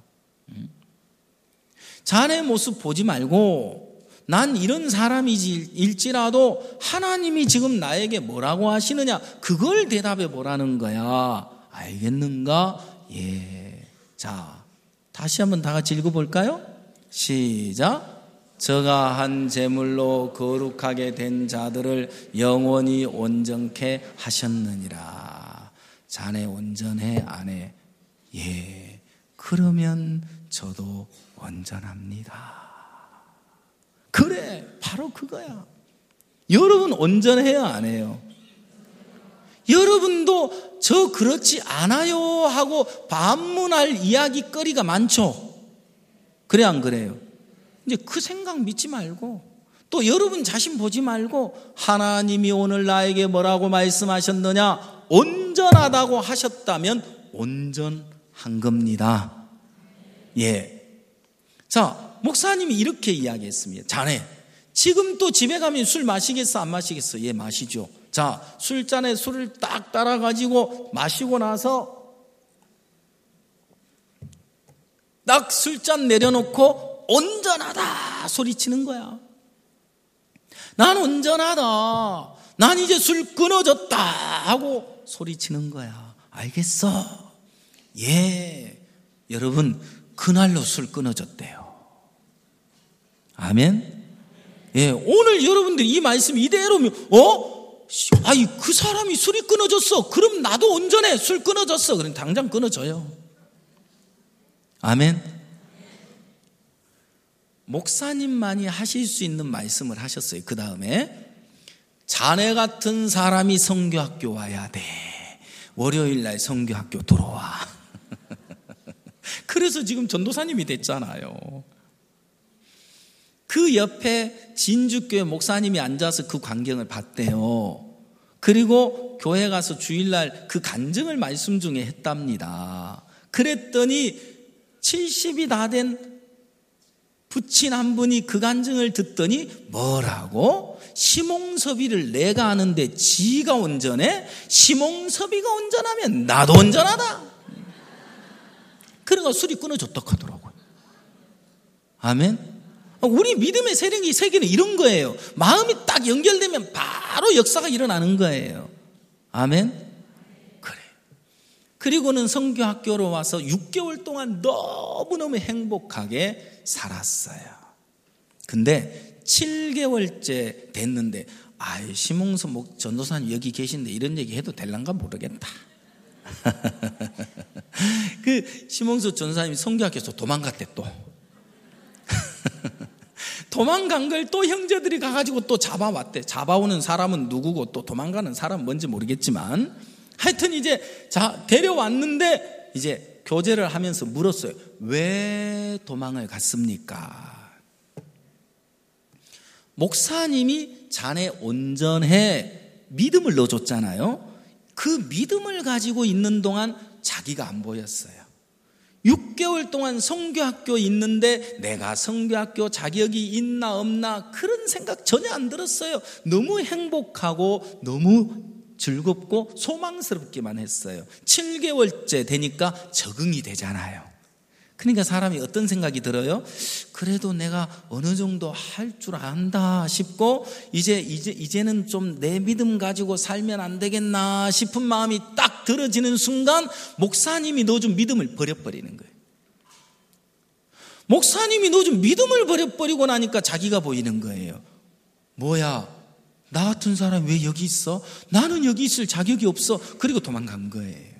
자네 모습 보지 말고 난 이런 사람일지라도 하나님이 지금 나에게 뭐라고 하시느냐, 그걸 대답해 보라는 거야. 알겠는가? 예. 자, 다시 한번 다 같이 읽어볼까요? 시작. 저가 한 제물로 거룩하게 된 자들을 영원히 온전케 하셨느니라. 자네 온전해 안 해? 예. 그러면 저도 온전합니다. 그래, 바로 그거야. 여러분 온전해요 안 해요? 여러분도 저 그렇지 않아요 하고 반문할 이야기거리가 많죠. 그래 안 그래요? 이제 그 생각 믿지 말고 또 여러분 자신 보지 말고 하나님이 오늘 나에게 뭐라고 말씀하셨느냐, 온전하다고 하셨다면 온전한 겁니다. 예. 자, 목사님이 이렇게 이야기했습니다. 자네 지금 또 집에 가면 술 마시겠어 안 마시겠어? 예, 마시죠. 자, 술잔에 술을 딱 따라가지고 마시고 나서 딱 술잔 내려놓고 온전하다 소리치는 거야. 난 온전하다, 난 이제 술 끊어졌다 하고 소리치는 거야. 알겠어? 예, 여러분 그날로 술 끊어졌대요. 아멘. 예, 오늘 여러분들 이 말씀 이대로면 아이 그 사람이 술이 끊어졌어. 그럼 나도 온전해. 술 끊어졌어. 그럼 당장 끊어져요. 아멘. 목사님만이 하실 수 있는 말씀을 하셨어요. 그 다음에 자네 같은 사람이 선교학교 와야 돼. 월요일날 선교학교 들어와. 그래서 지금 전도사님이 됐잖아요. 그 옆에 진주교회 목사님이 앉아서 그 광경을 봤대요. 그리고 교회 가서 주일날 그 간증을 말씀 중에 했답니다. 그랬더니 70이 다 된 부친 한 분이 그 간증을 듣더니 뭐라고? 시몽섭이를 내가 아는데 지가 온전해? 시몽섭이가 온전하면 나도 온전하다. 그러니까 술이 끊어졌다고 하더라고요. 아멘. 우리 믿음의 세계는 이런 거예요. 마음이 딱 연결되면 바로 역사가 일어나는 거예요. 아멘. 그래. 그리고는 선교학교로 와서 6개월 동안 너무너무 행복하게 살았어요. 근데 7개월째 됐는데 시몽섭 전도사님 여기 계신데 이런 얘기 해도 될란가 모르겠다. 그 시몽섭 전도사님이 선교학교에서 도망갔대 또. 도망간 걸 또 형제들이 가가지고 또 잡아왔대. 잡아오는 사람은 누구고 또 도망가는 사람은 뭔지 모르겠지만 하여튼 이제 데려왔는데 이제 교제를 하면서 물었어요. 왜 도망을 갔습니까? 목사님이 자네 온전해 믿음을 넣어줬잖아요. 그 믿음을 가지고 있는 동안 자기가 안 보였어요. 6개월 동안 선교학교 있는데 내가 선교학교 자격이 있나 없나 그런 생각 전혀 안 들었어요. 너무 행복하고 너무 즐겁고 소망스럽기만 했어요. 7개월째 되니까 적응이 되잖아요. 그러니까 사람이 어떤 생각이 들어요? 그래도 내가 어느 정도 할 줄 안다 싶고 이제는 좀 내 믿음 가지고 살면 안 되겠나 싶은 마음이 딱 들어지는 순간 목사님이 넣어준 믿음을 버려버리는 거예요. 목사님이 넣어준 믿음을 버려버리고 나니까 자기가 보이는 거예요. 뭐야, 나 같은 사람이 왜 여기 있어? 나는 여기 있을 자격이 없어. 그리고 도망간 거예요.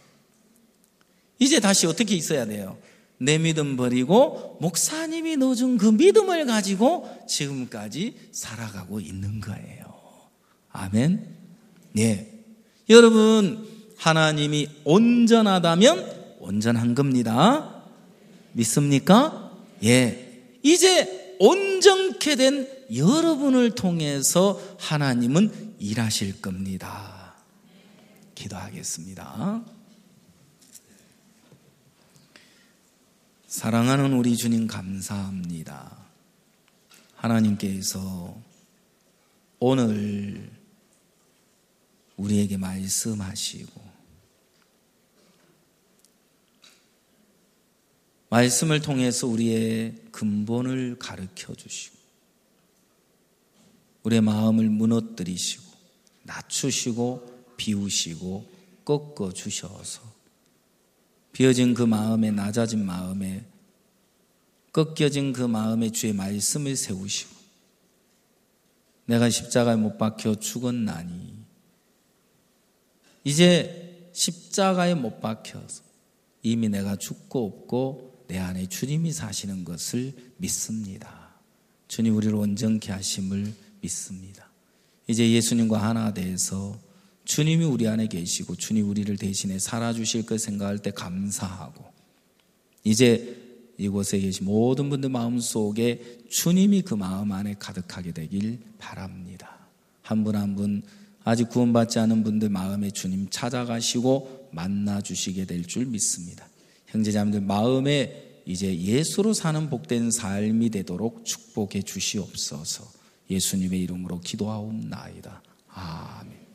이제 다시 어떻게 있어야 돼요? 내 믿음 버리고 목사님이 넣어준 그 믿음을 가지고 지금까지 살아가고 있는 거예요. 아멘. 네. 여러분, 하나님이 온전하다면 온전한 겁니다. 믿습니까? 예. 이제 온전케 된 여러분을 통해서 하나님은 일하실 겁니다. 기도하겠습니다. 사랑하는 우리 주님 감사합니다. 하나님께서 오늘 우리에게 말씀하시고 말씀을 통해서 우리의 근본을 가르쳐 주시고 우리의 마음을 무너뜨리시고 낮추시고 비우시고 꺾어 주셔서 비어진 그 마음에 낮아진 마음에 꺾여진 그 마음에 주의 말씀을 세우시고 내가 십자가에 못 박혀 죽었나니 이제 십자가에 못 박혀서 이미 내가 죽고 없고 내 안에 주님이 사시는 것을 믿습니다. 주님 우리를 온전케 하심을 믿습니다. 이제 예수님과 하나 돼서 주님이 우리 안에 계시고 주님 우리를 대신해 살아주실 것 생각할 때 감사하고 이제 이곳에 계신 모든 분들 마음속에 주님이 그 마음 안에 가득하게 되길 바랍니다. 한 분 한 분 아직 구원받지 않은 분들 마음에 주님 찾아가시고 만나주시게 될 줄 믿습니다. 형제자매들 마음에 이제 예수로 사는 복된 삶이 되도록 축복해 주시옵소서. 예수님의 이름으로 기도하옵나이다. 아멘.